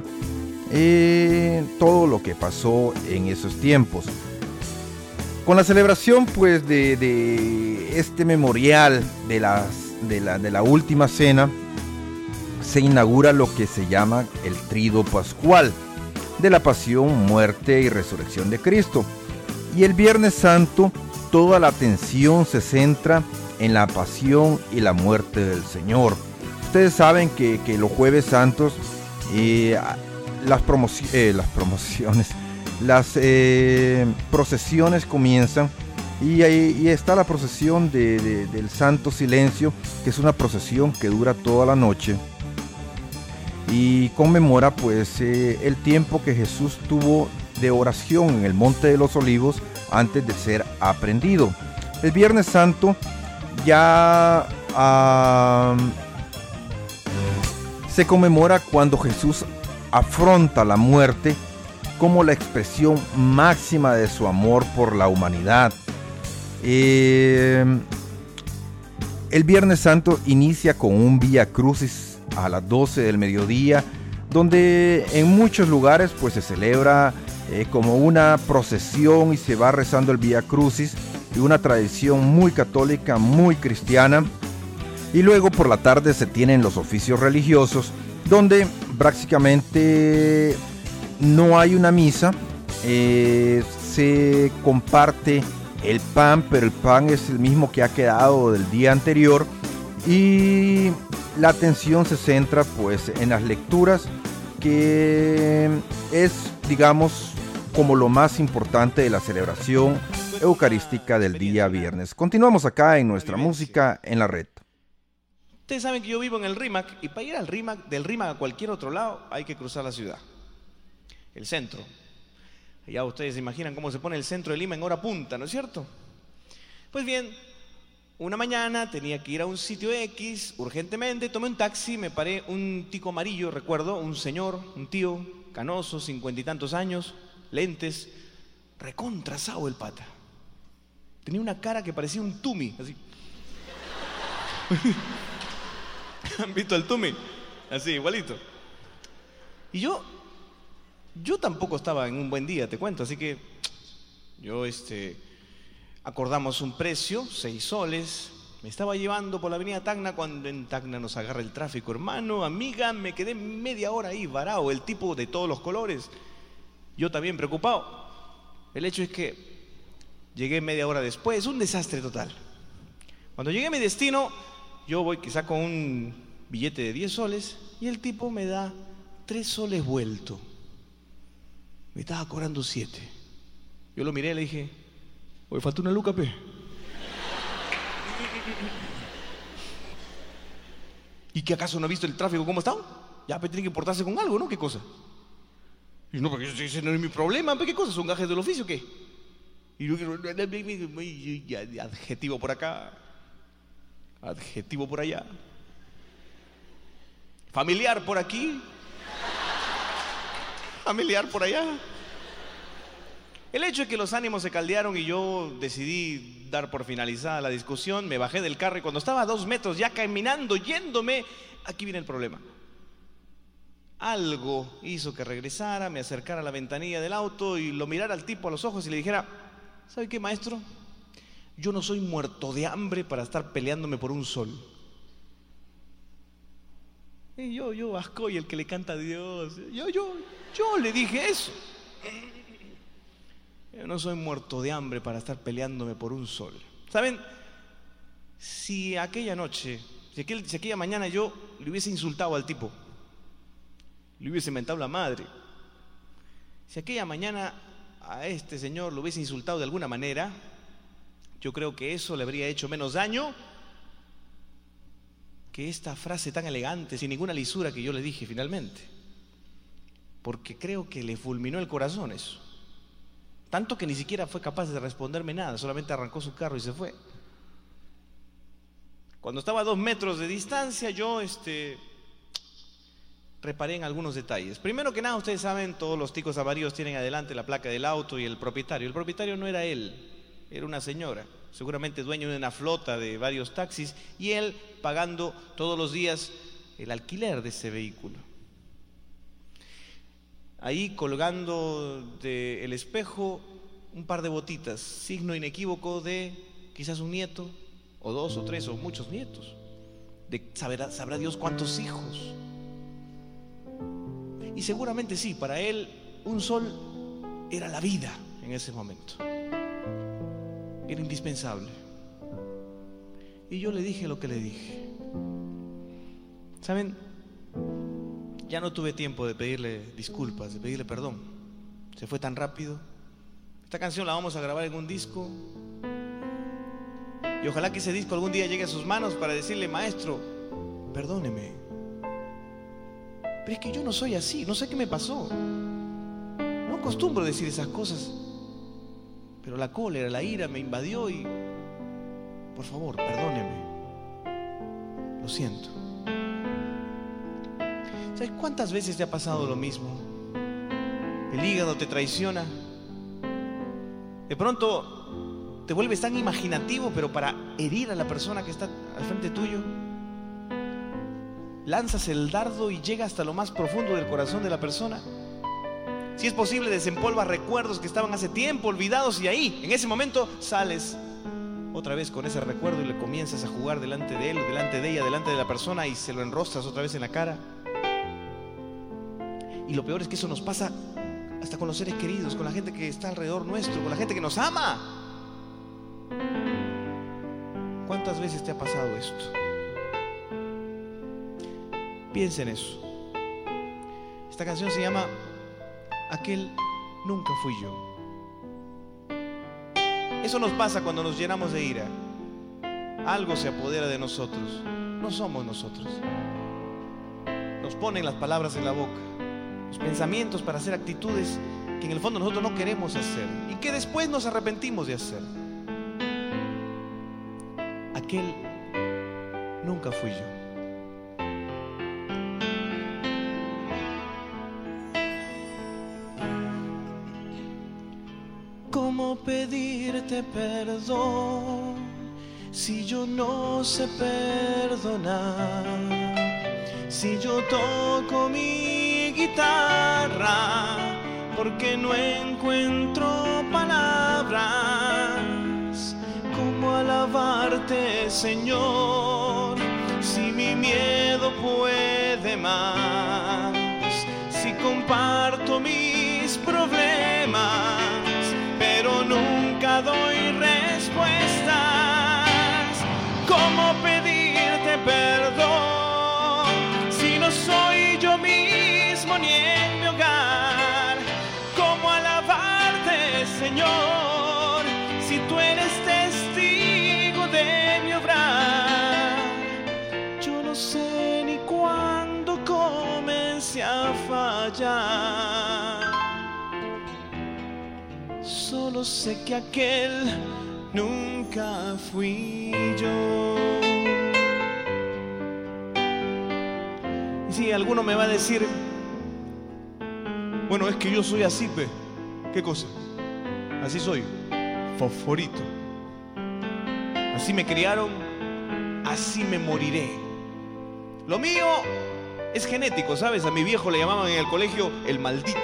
todo lo que pasó en esos tiempos. Con la celebración pues de este memorial de la última cena, se inaugura lo que se llama el Tríduo Pascual, de la pasión, muerte y resurrección de Cristo. Y el Viernes Santo toda la atención se centra en la pasión y la muerte del Señor. Ustedes saben que los Jueves Santos las procesiones comienzan, y ahí está la procesión del Santo Silencio, que es una procesión que dura toda la noche y conmemora pues el tiempo que Jesús tuvo de oración en el Monte de los Olivos antes de ser aprehendido. El Viernes Santo ya se conmemora cuando Jesús afronta la muerte como la expresión máxima de su amor por la humanidad. El Viernes Santo inicia con un Vía Crucis a las 12 del mediodía, donde en muchos lugares pues se celebra como una procesión y se va rezando el Vía Crucis, y una tradición muy católica, muy cristiana. Y luego por la tarde se tienen los oficios religiosos, donde prácticamente no hay una misa, se comparte el pan, pero el pan es el mismo que ha quedado del día anterior y la atención se centra pues en las lecturas, que es, digamos, como lo más importante de la celebración eucarística del día viernes. Continuamos acá en nuestra música en la red. Ustedes saben que yo vivo en el Rímac, y para ir al Rímac, del Rímac a cualquier otro lado, hay que cruzar la ciudad, el centro. Ya ustedes se imaginan cómo se pone el centro de Lima en hora punta, ¿no es cierto? Pues bien, una mañana tenía que ir a un sitio X urgentemente, tomé un taxi, me paré, un tico amarillo, recuerdo, un señor, un tío, canoso, 50 y tantos años, lentes, recontrasado el pata. Tenía una cara que parecía un tumi, así. ¿Han visto el tumi? Así, igualito. Y yo tampoco estaba en un buen día, te cuento, así que yo acordamos un precio, 6 soles. Me estaba llevando por la avenida Tacna, cuando en Tacna nos agarra el tráfico, hermano, amiga, me quedé media hora ahí varado, el tipo de todos los colores. Yo también preocupado. El hecho es que llegué media hora después, un desastre total. Cuando llegué a mi destino, yo voy quizá con un billete de 10 soles y el tipo me da 3 soles vuelto. Me estaba cobrando 7. Yo lo miré y le dije, oye, falta una luca, pe. ¿Y que acaso no ha visto el tráfico cómo está? Ya, pe, tiene que portarse con algo, ¿no? ¿Qué cosa? Y no, porque ese no es mi problema, pe, ¿qué cosa? ¿Son gajes del oficio o qué? Y yo quiero adjetivo por acá, adjetivo por allá, familiar por aquí, familiar por allá. El hecho es que los ánimos se caldearon y yo decidí dar por finalizada la discusión. Me bajé del carro y cuando estaba a 2 metros ya caminando, yéndome, aquí viene el problema. Algo hizo que regresara, me acercara a la ventanilla del auto y lo mirara al tipo a los ojos y le dijera, ¿sabe qué, maestro? Yo no soy muerto de hambre para estar peleándome por un sol. Y yo asco, y el que le canta a Dios. Yo le dije eso. Yo no soy muerto de hambre para estar peleándome por un sol. ¿Saben? Si aquella noche, si aquella mañana yo le hubiese insultado al tipo, le hubiese mentado la madre, si aquella mañana a este señor lo hubiese insultado de alguna manera, yo creo que eso le habría hecho menos daño que esta frase tan elegante, sin ninguna lisura, que yo le dije finalmente. Porque creo que le fulminó el corazón eso. Tanto que ni siquiera fue capaz de responderme nada, solamente arrancó su carro y se fue. Cuando estaba a 2 metros de distancia, yo reparé en algunos detalles. Primero que nada, ustedes saben, todos los ticos amarillos tienen adelante la placa del auto y el propietario. El propietario no era él, era una señora, seguramente dueño de una flota de varios taxis, y él pagando todos los días el alquiler de ese vehículo. Ahí colgando del espejo un par de botitas, signo inequívoco de quizás un nieto, o 2 o 3 o muchos nietos, de sabrá Dios cuántos hijos. Y seguramente sí, para él un sol era la vida en ese momento, era indispensable. Y yo le dije lo que le dije. ¿Saben? Ya no tuve tiempo de pedirle disculpas, de pedirle perdón. Se fue tan rápido. Esta canción la vamos a grabar en un disco y ojalá que ese disco algún día llegue a sus manos para decirle, maestro, perdóneme, pero es que yo no soy así, no sé qué me pasó. No acostumbro decir esas cosas, pero la cólera, la ira me invadió y por favor, perdóneme. Lo siento. ¿Sabes cuántas veces te ha pasado lo mismo? El hígado te traiciona. De pronto te vuelves tan imaginativo, pero para herir a la persona que está al frente tuyo, lanzas el dardo y llega hasta lo más profundo del corazón de la persona. Si es posible, desempolvas recuerdos que estaban hace tiempo olvidados y ahí, en ese momento, sales otra vez con ese recuerdo y le comienzas a jugar delante de él, delante de ella, delante de la persona y se lo enrostras otra vez en la cara. Y lo peor es que eso nos pasa hasta con los seres queridos, con la gente que está alrededor nuestro, con la gente que nos ama. ¿Cuántas veces te ha pasado esto? Piensa en eso. Esta canción se llama Aquel nunca fui yo. Eso nos pasa cuando nos llenamos de ira. Algo se apodera de nosotros. No somos nosotros. Nos ponen las palabras en la boca, los pensamientos para hacer actitudes que en el fondo nosotros no queremos hacer y que después nos arrepentimos de hacer. Aquel nunca fui yo. ¿Cómo pedirte perdón si yo no sé perdonar? Si yo toco mi guitarra porque no encuentro palabras. ¿Cómo alabarte, Señor, si mi miedo puede más? Si comparto mis problemas pero nunca doy respuestas. ¿Cómo pedirte perdón si no soy yo mismo ni en mi hogar? ¿Cómo alabarte, Señor, si tú eres testigo de mi obrar? Yo no sé ni cuándo comencé a fallar. Solo sé que aquel nunca fui yo. Y si alguno me va a decir, bueno, es que yo soy así, pe. ¿Qué cosa? Así soy, fosforito. Así me criaron, así me moriré. Lo mío es genético, ¿sabes? A mi viejo le llamaban en el colegio el maldito.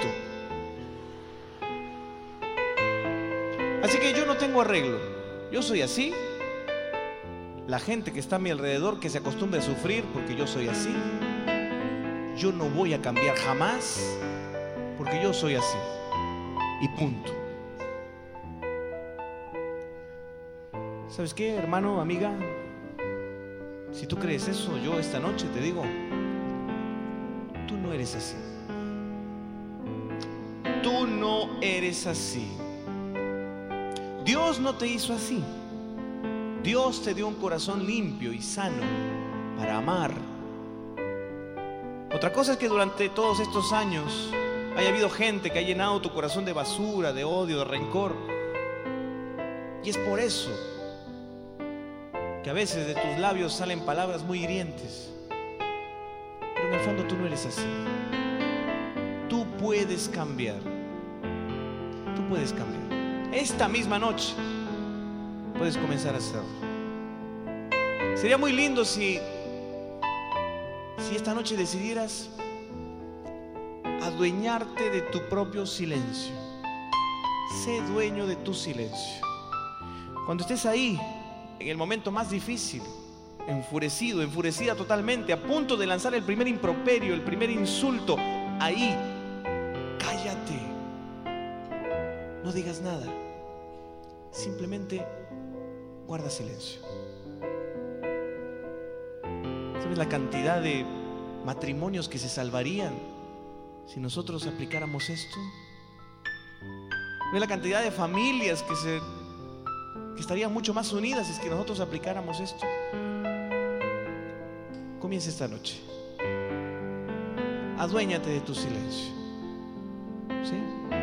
Así que yo no tengo arreglo. Yo soy así. La gente que está a mi alrededor que se acostumbre a sufrir porque yo soy así. Yo no voy a cambiar jamás porque yo soy así. Y punto. ¿Sabes qué, hermano, amiga? Si tú crees eso, yo esta noche te digo, tú no eres así. Tú no eres así. Dios no te hizo así. Dios te dio un corazón limpio y sano para amar. Otra cosa es que durante todos estos años haya habido gente que ha llenado tu corazón de basura, de odio, de rencor. Y es por eso que a veces de tus labios salen palabras muy hirientes. Pero en el fondo tú no eres así. Tú puedes cambiar. Tú puedes cambiar. Esta misma noche puedes comenzar a hacerlo. Sería muy lindo si esta noche decidieras adueñarte de tu propio silencio. Sé dueño de tu silencio. Cuando estés ahí, en el momento más difícil, enfurecido, enfurecida totalmente, a punto de lanzar el primer improperio, el primer insulto, ahí, cállate. No digas nada. Simplemente guarda silencio. ¿Sabes la cantidad de matrimonios que se salvarían si nosotros aplicáramos esto? ¿Sabes la cantidad de familias que estarían mucho más unidas si es que nosotros aplicáramos esto? Comienza esta noche. Aduéñate de tu silencio. ¿Sí?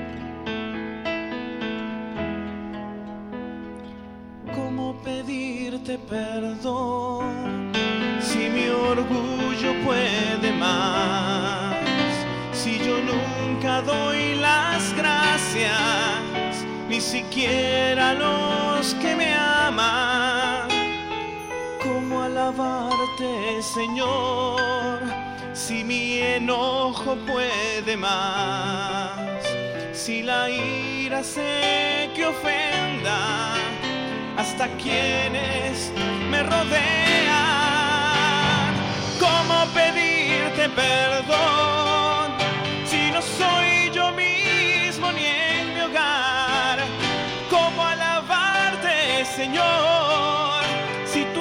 ¿Cómo pedirte perdón si mi orgullo puede más? Si yo nunca doy las gracias, ni siquiera a los que me aman. ¿Cómo alabarte, Señor, si mi enojo puede más? Si la ira sé que ofenda hasta quienes me rodean. ¿Cómo pedirte perdón si no soy yo mismo ni en mi hogar? ¿Cómo alabarte, Señor, si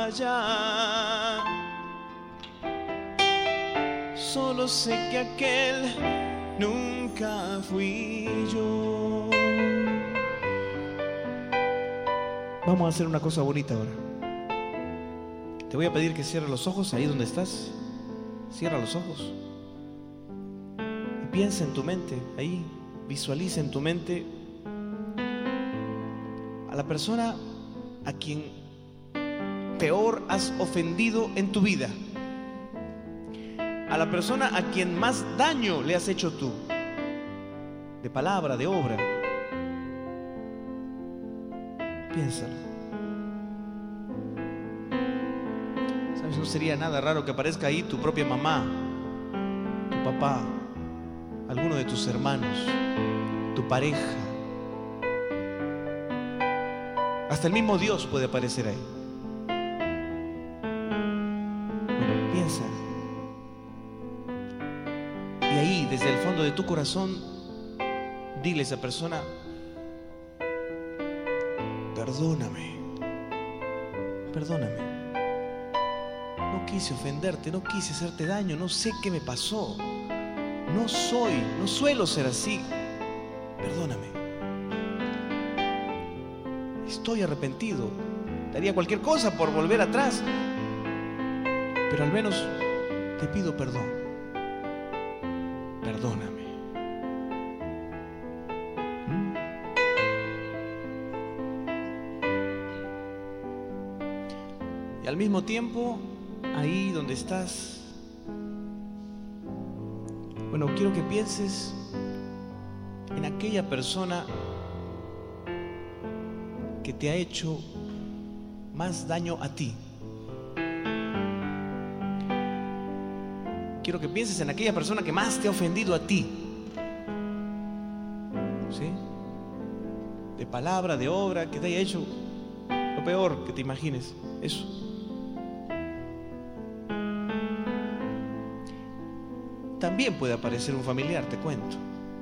fallar. Solo sé que aquel nunca fui yo. Vamos a hacer una cosa bonita ahora. Te voy a pedir que cierres los ojos ahí donde estás. Cierra los ojos. Y piensa en tu mente, ahí, visualiza en tu mente a la persona a quien peor has ofendido en tu vida. A la persona a quien más daño le has hecho tú. De palabra, de obra. Piénsalo. ¿Sabes? No sería nada raro que aparezca ahí tu propia mamá, tu papá, alguno de tus hermanos, tu pareja. Hasta el mismo Dios puede aparecer ahí. Bueno, piensa. Y ahí, desde el fondo de tu corazón, dile a esa persona: perdóname, perdóname. No quise ofenderte, no quise hacerte daño, no sé qué me pasó. No suelo ser así. Perdóname. Estoy arrepentido. Daría cualquier cosa por volver atrás. Pero al menos te pido perdón. Perdóname. Y al mismo tiempo, ahí donde estás, bueno, quiero que pienses en aquella persona que te ha hecho más daño a ti. Quiero que pienses en aquella persona que más te ha ofendido a ti. ¿Sí? De palabra, de obra, que te haya hecho lo peor que te imagines. Eso. También puede aparecer un familiar, te cuento.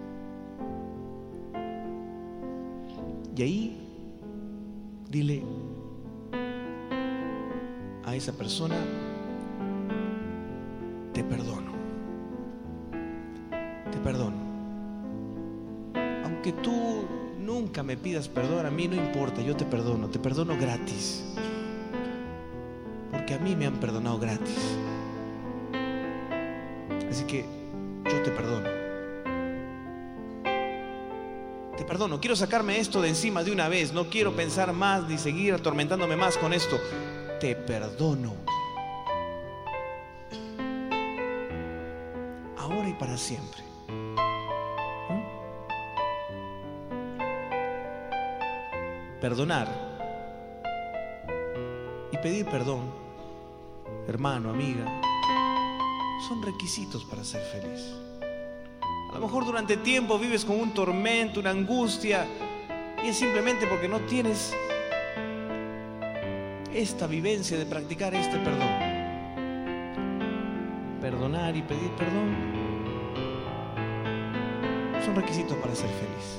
Y ahí dile a esa persona: te perdono. Te perdono. Aunque tú nunca me pidas perdón, a mí no importa, yo te perdono gratis. Porque a mí me han perdonado gratis. Así que yo te perdono. Te perdono, quiero sacarme esto de encima de una vez. No quiero pensar más ni seguir atormentándome más con esto. Te perdono. Ahora y para siempre. Perdonar y pedir perdón, hermano, amiga, son requisitos para ser feliz. A lo mejor durante tiempo vives con un tormento, una angustia, y es simplemente porque no tienes esta vivencia de practicar este perdón. Perdonar y pedir perdón son requisitos para ser feliz.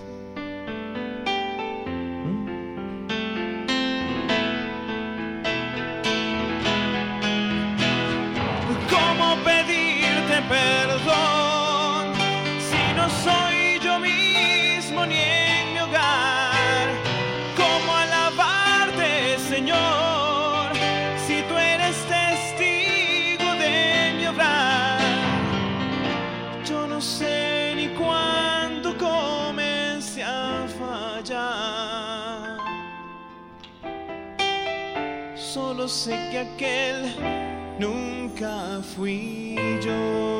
¿Cómo pedirte perdón si no soy yo mismo ni en mi hogar? ¿Cómo alabarte, Señor, si tú eres testigo de mi obrar? Yo no sé ni cuándo comencé a fallar. Solo sé que aquel nunca fui yo.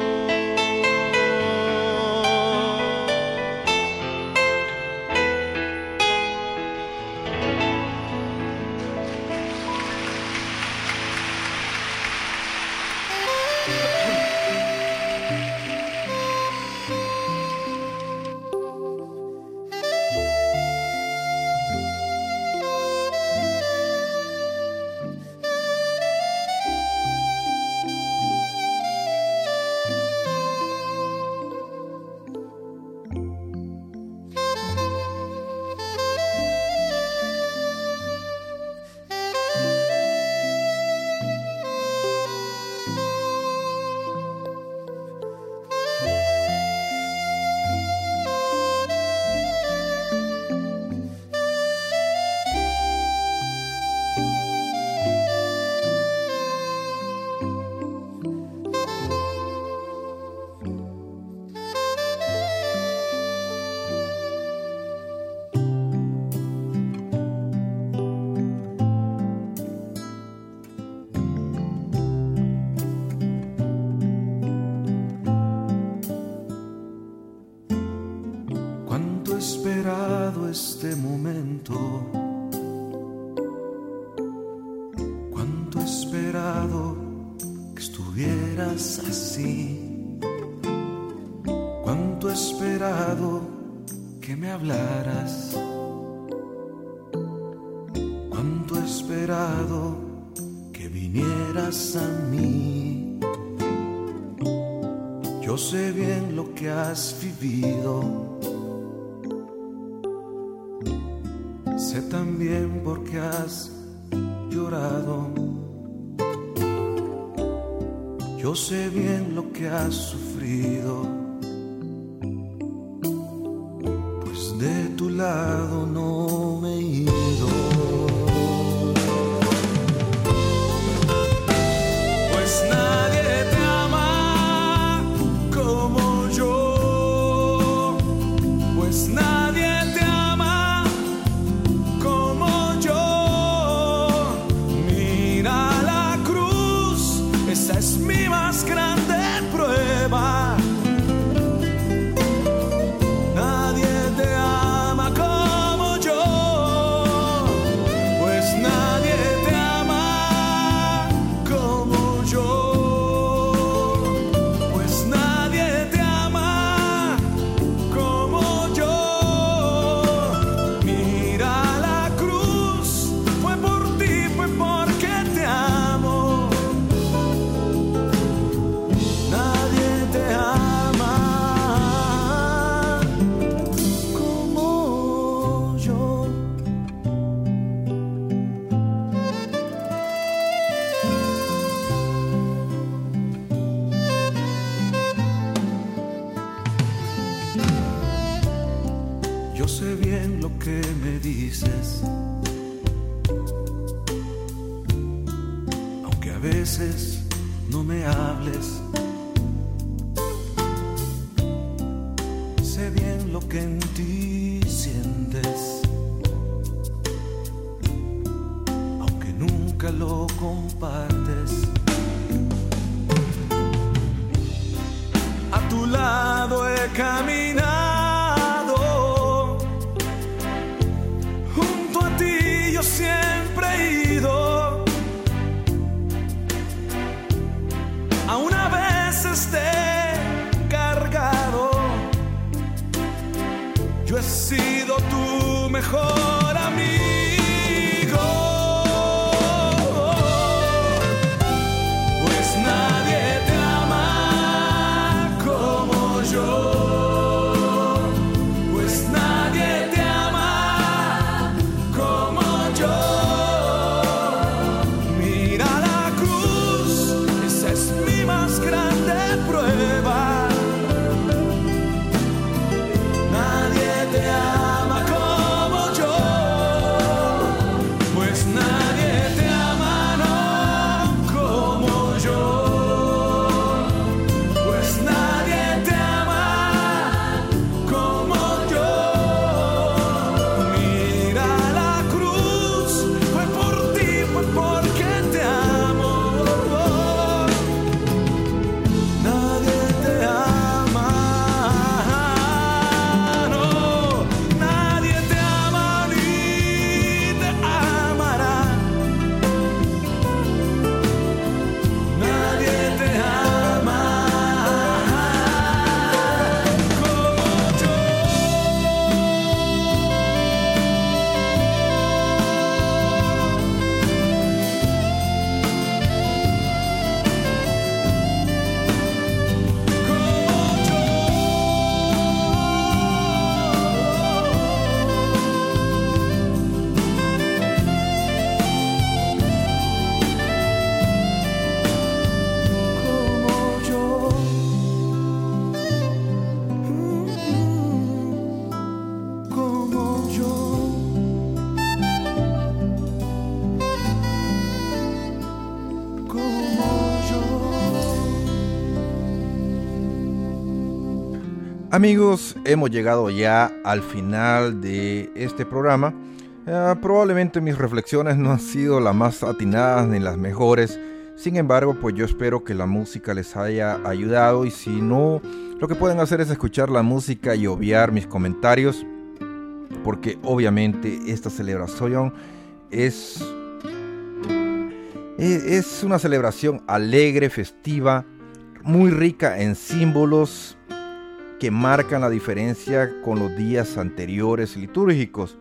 esperado este momento, cuánto he esperado que estuvieras así, cuánto he esperado que me hablaras, cuánto he esperado que vinieras a mí. Yo sé bien lo que has vivido, sé también por qué has llorado. Yo sé bien lo que has sufrido, pues de tu lado no me he ido. Pues nadie te ama como yo, pues nadie te ama como yo. Mira la cruz, esa es mi más grande prueba. Nadie te ama como yo, pues nadie te ama como yo, pues nadie te ama como yo. Mira la cruz, fue por ti, fue porque te amo. Nadie te ama como yo. Yo sé bien lo que me dices, aunque a veces no me hables. Sé bien lo que en ti sientes, aunque nunca lo compartes. A tu lado he caminado, junto a ti yo siempre he ido, aún a veces te he cargado. Yo he sido tu mejor amigo, pues nadie te ama como yo, pues nadie te ama como yo. Mira la cruz, esa es mi más grande prueba. Nadie te ama como yo, pues nadie te ama no como yo, pues nadie te ama como yo. Mira la cruz, fue por ti, fue porque te amo. Nadie te ama, no, nadie te ama ni te amará. Nadie te ama como yo. Como yo. Amigos, hemos llegado ya al final de este programa. Probablemente mis reflexiones no han sido las más atinadas ni las mejores. Sin embargo, pues yo espero que la música les haya ayudado, y si no, lo que pueden hacer es escuchar la música y obviar mis comentarios. porque obviamente esta celebración es una celebración alegre, festiva, muy rica en símbolos que marcan la diferencia con los días anteriores litúrgicos.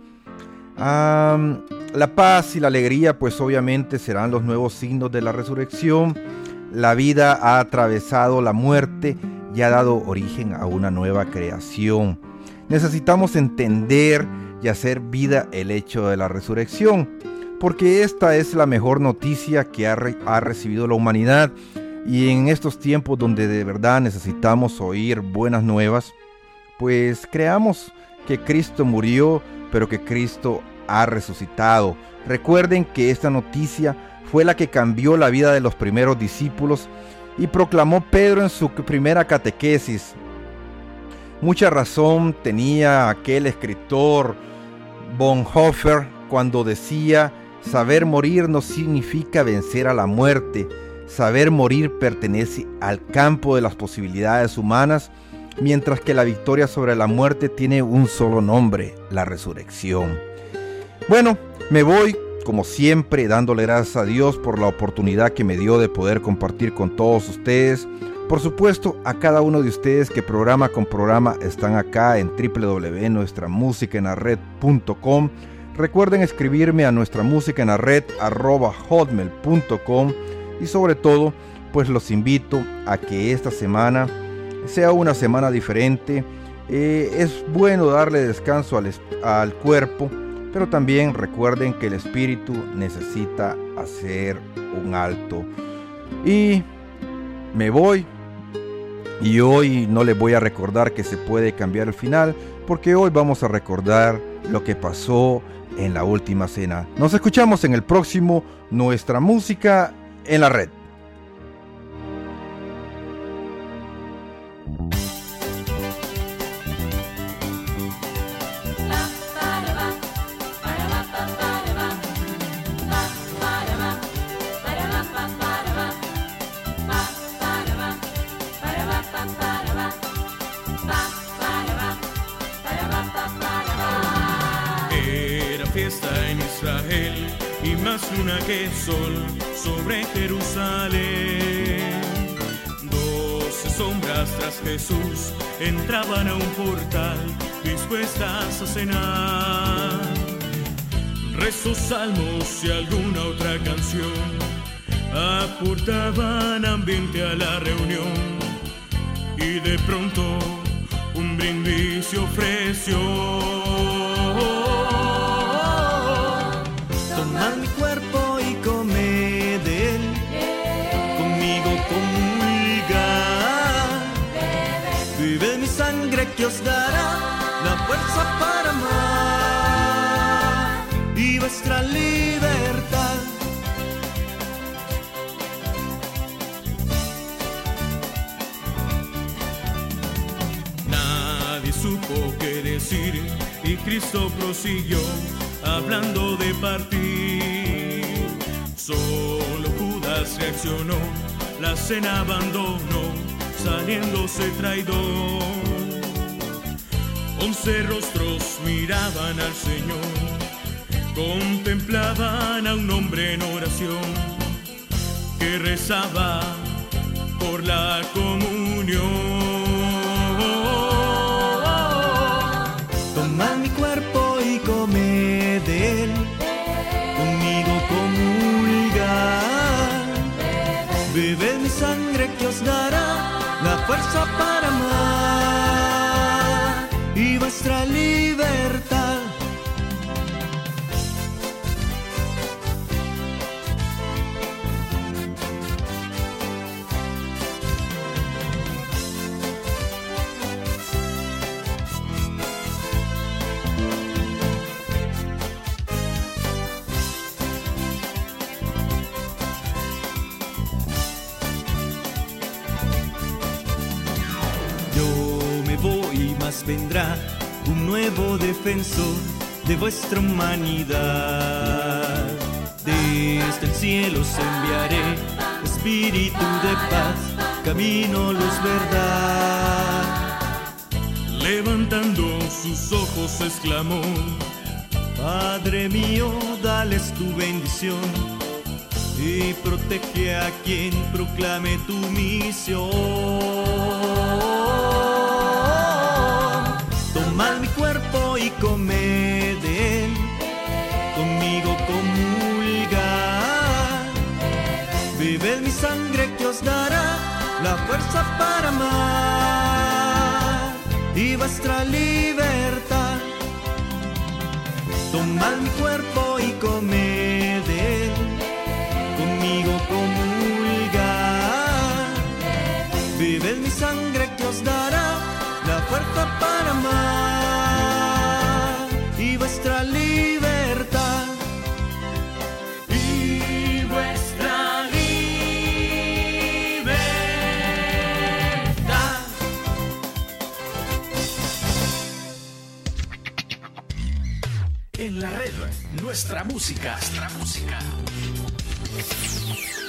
La paz y la alegría pues obviamente serán los nuevos signos de la resurrección. La vida ha atravesado la muerte y ha dado origen a una nueva creación. Necesitamos entender y hacer vida el hecho de la resurrección, porque esta es la mejor noticia que ha recibido la humanidad, y en estos tiempos donde de verdad necesitamos oír buenas nuevas, pues creamos que Cristo murió, pero que Cristo ha resucitado. Recuerden que esta noticia fue la que cambió la vida de los primeros discípulos y proclamó Pedro en su primera catequesis. Mucha razón tenía aquel escritor Bonhoeffer cuando decía: saber morir no significa vencer a la muerte. Saber morir pertenece al campo de las posibilidades humanas, mientras que la victoria sobre la muerte tiene un solo nombre: la resurrección. Bueno, me voy como siempre dándole gracias a Dios por la oportunidad que me dio de poder compartir con todos ustedes. Por supuesto, a cada uno de ustedes que programa con programa están acá en www.nuestramusicaenlared.com. Recuerden escribirme a nuestramusicaenlared@hotmail.com, y sobre todo, pues los invito a que esta semana sea una semana diferente. Es bueno darle descanso al cuerpo, pero también recuerden que el espíritu necesita hacer un alto. Y me voy, y hoy no les voy a recordar que se puede cambiar el final, porque hoy vamos a recordar lo que pasó en la última cena. Nos escuchamos en el próximo Nuestra Música en la Red. Fiesta en Israel y más luna que sol sobre Jerusalén. 12 sombras tras Jesús entraban a un portal dispuestas a cenar. Rezos, salmos y alguna otra canción aportaban ambiente a la reunión, y de pronto un brindis se ofreció. Tomad mi cuerpo y comed de él, conmigo comulgad. Bebed mi sangre que os dará la fuerza para amar y vuestra libertad. Nadie supo qué decir y Cristo prosiguió hablando de partir. Solo Judas reaccionó, la cena abandonó, saliéndose traidor. 11 rostros miraban al Señor, contemplaban a un hombre en oración que rezaba por la comunión. Tomad mi cuerpo y comed de él, conmigo comulgad. Bebed mi sangre que os dará la fuerza para amar y vuestra libertad. Vendrá un nuevo defensor de vuestra humanidad. Desde el cielo os enviaré espíritu de paz, camino, luz, verdad. Levantando sus ojos exclamó: Padre mío, dales tu bendición y protege a quien proclame tu misión. Tomad mi cuerpo y comed de él, conmigo comulgad. Bebed mi sangre que os dará la fuerza para amar y vuestra libertad. Tomad mi cuerpo y comed de él, conmigo comulgad. Bebed mi sangre que os dará la fuerza para amar y vuestra libertad. Y vuestra libertad. En la red, nuestra música.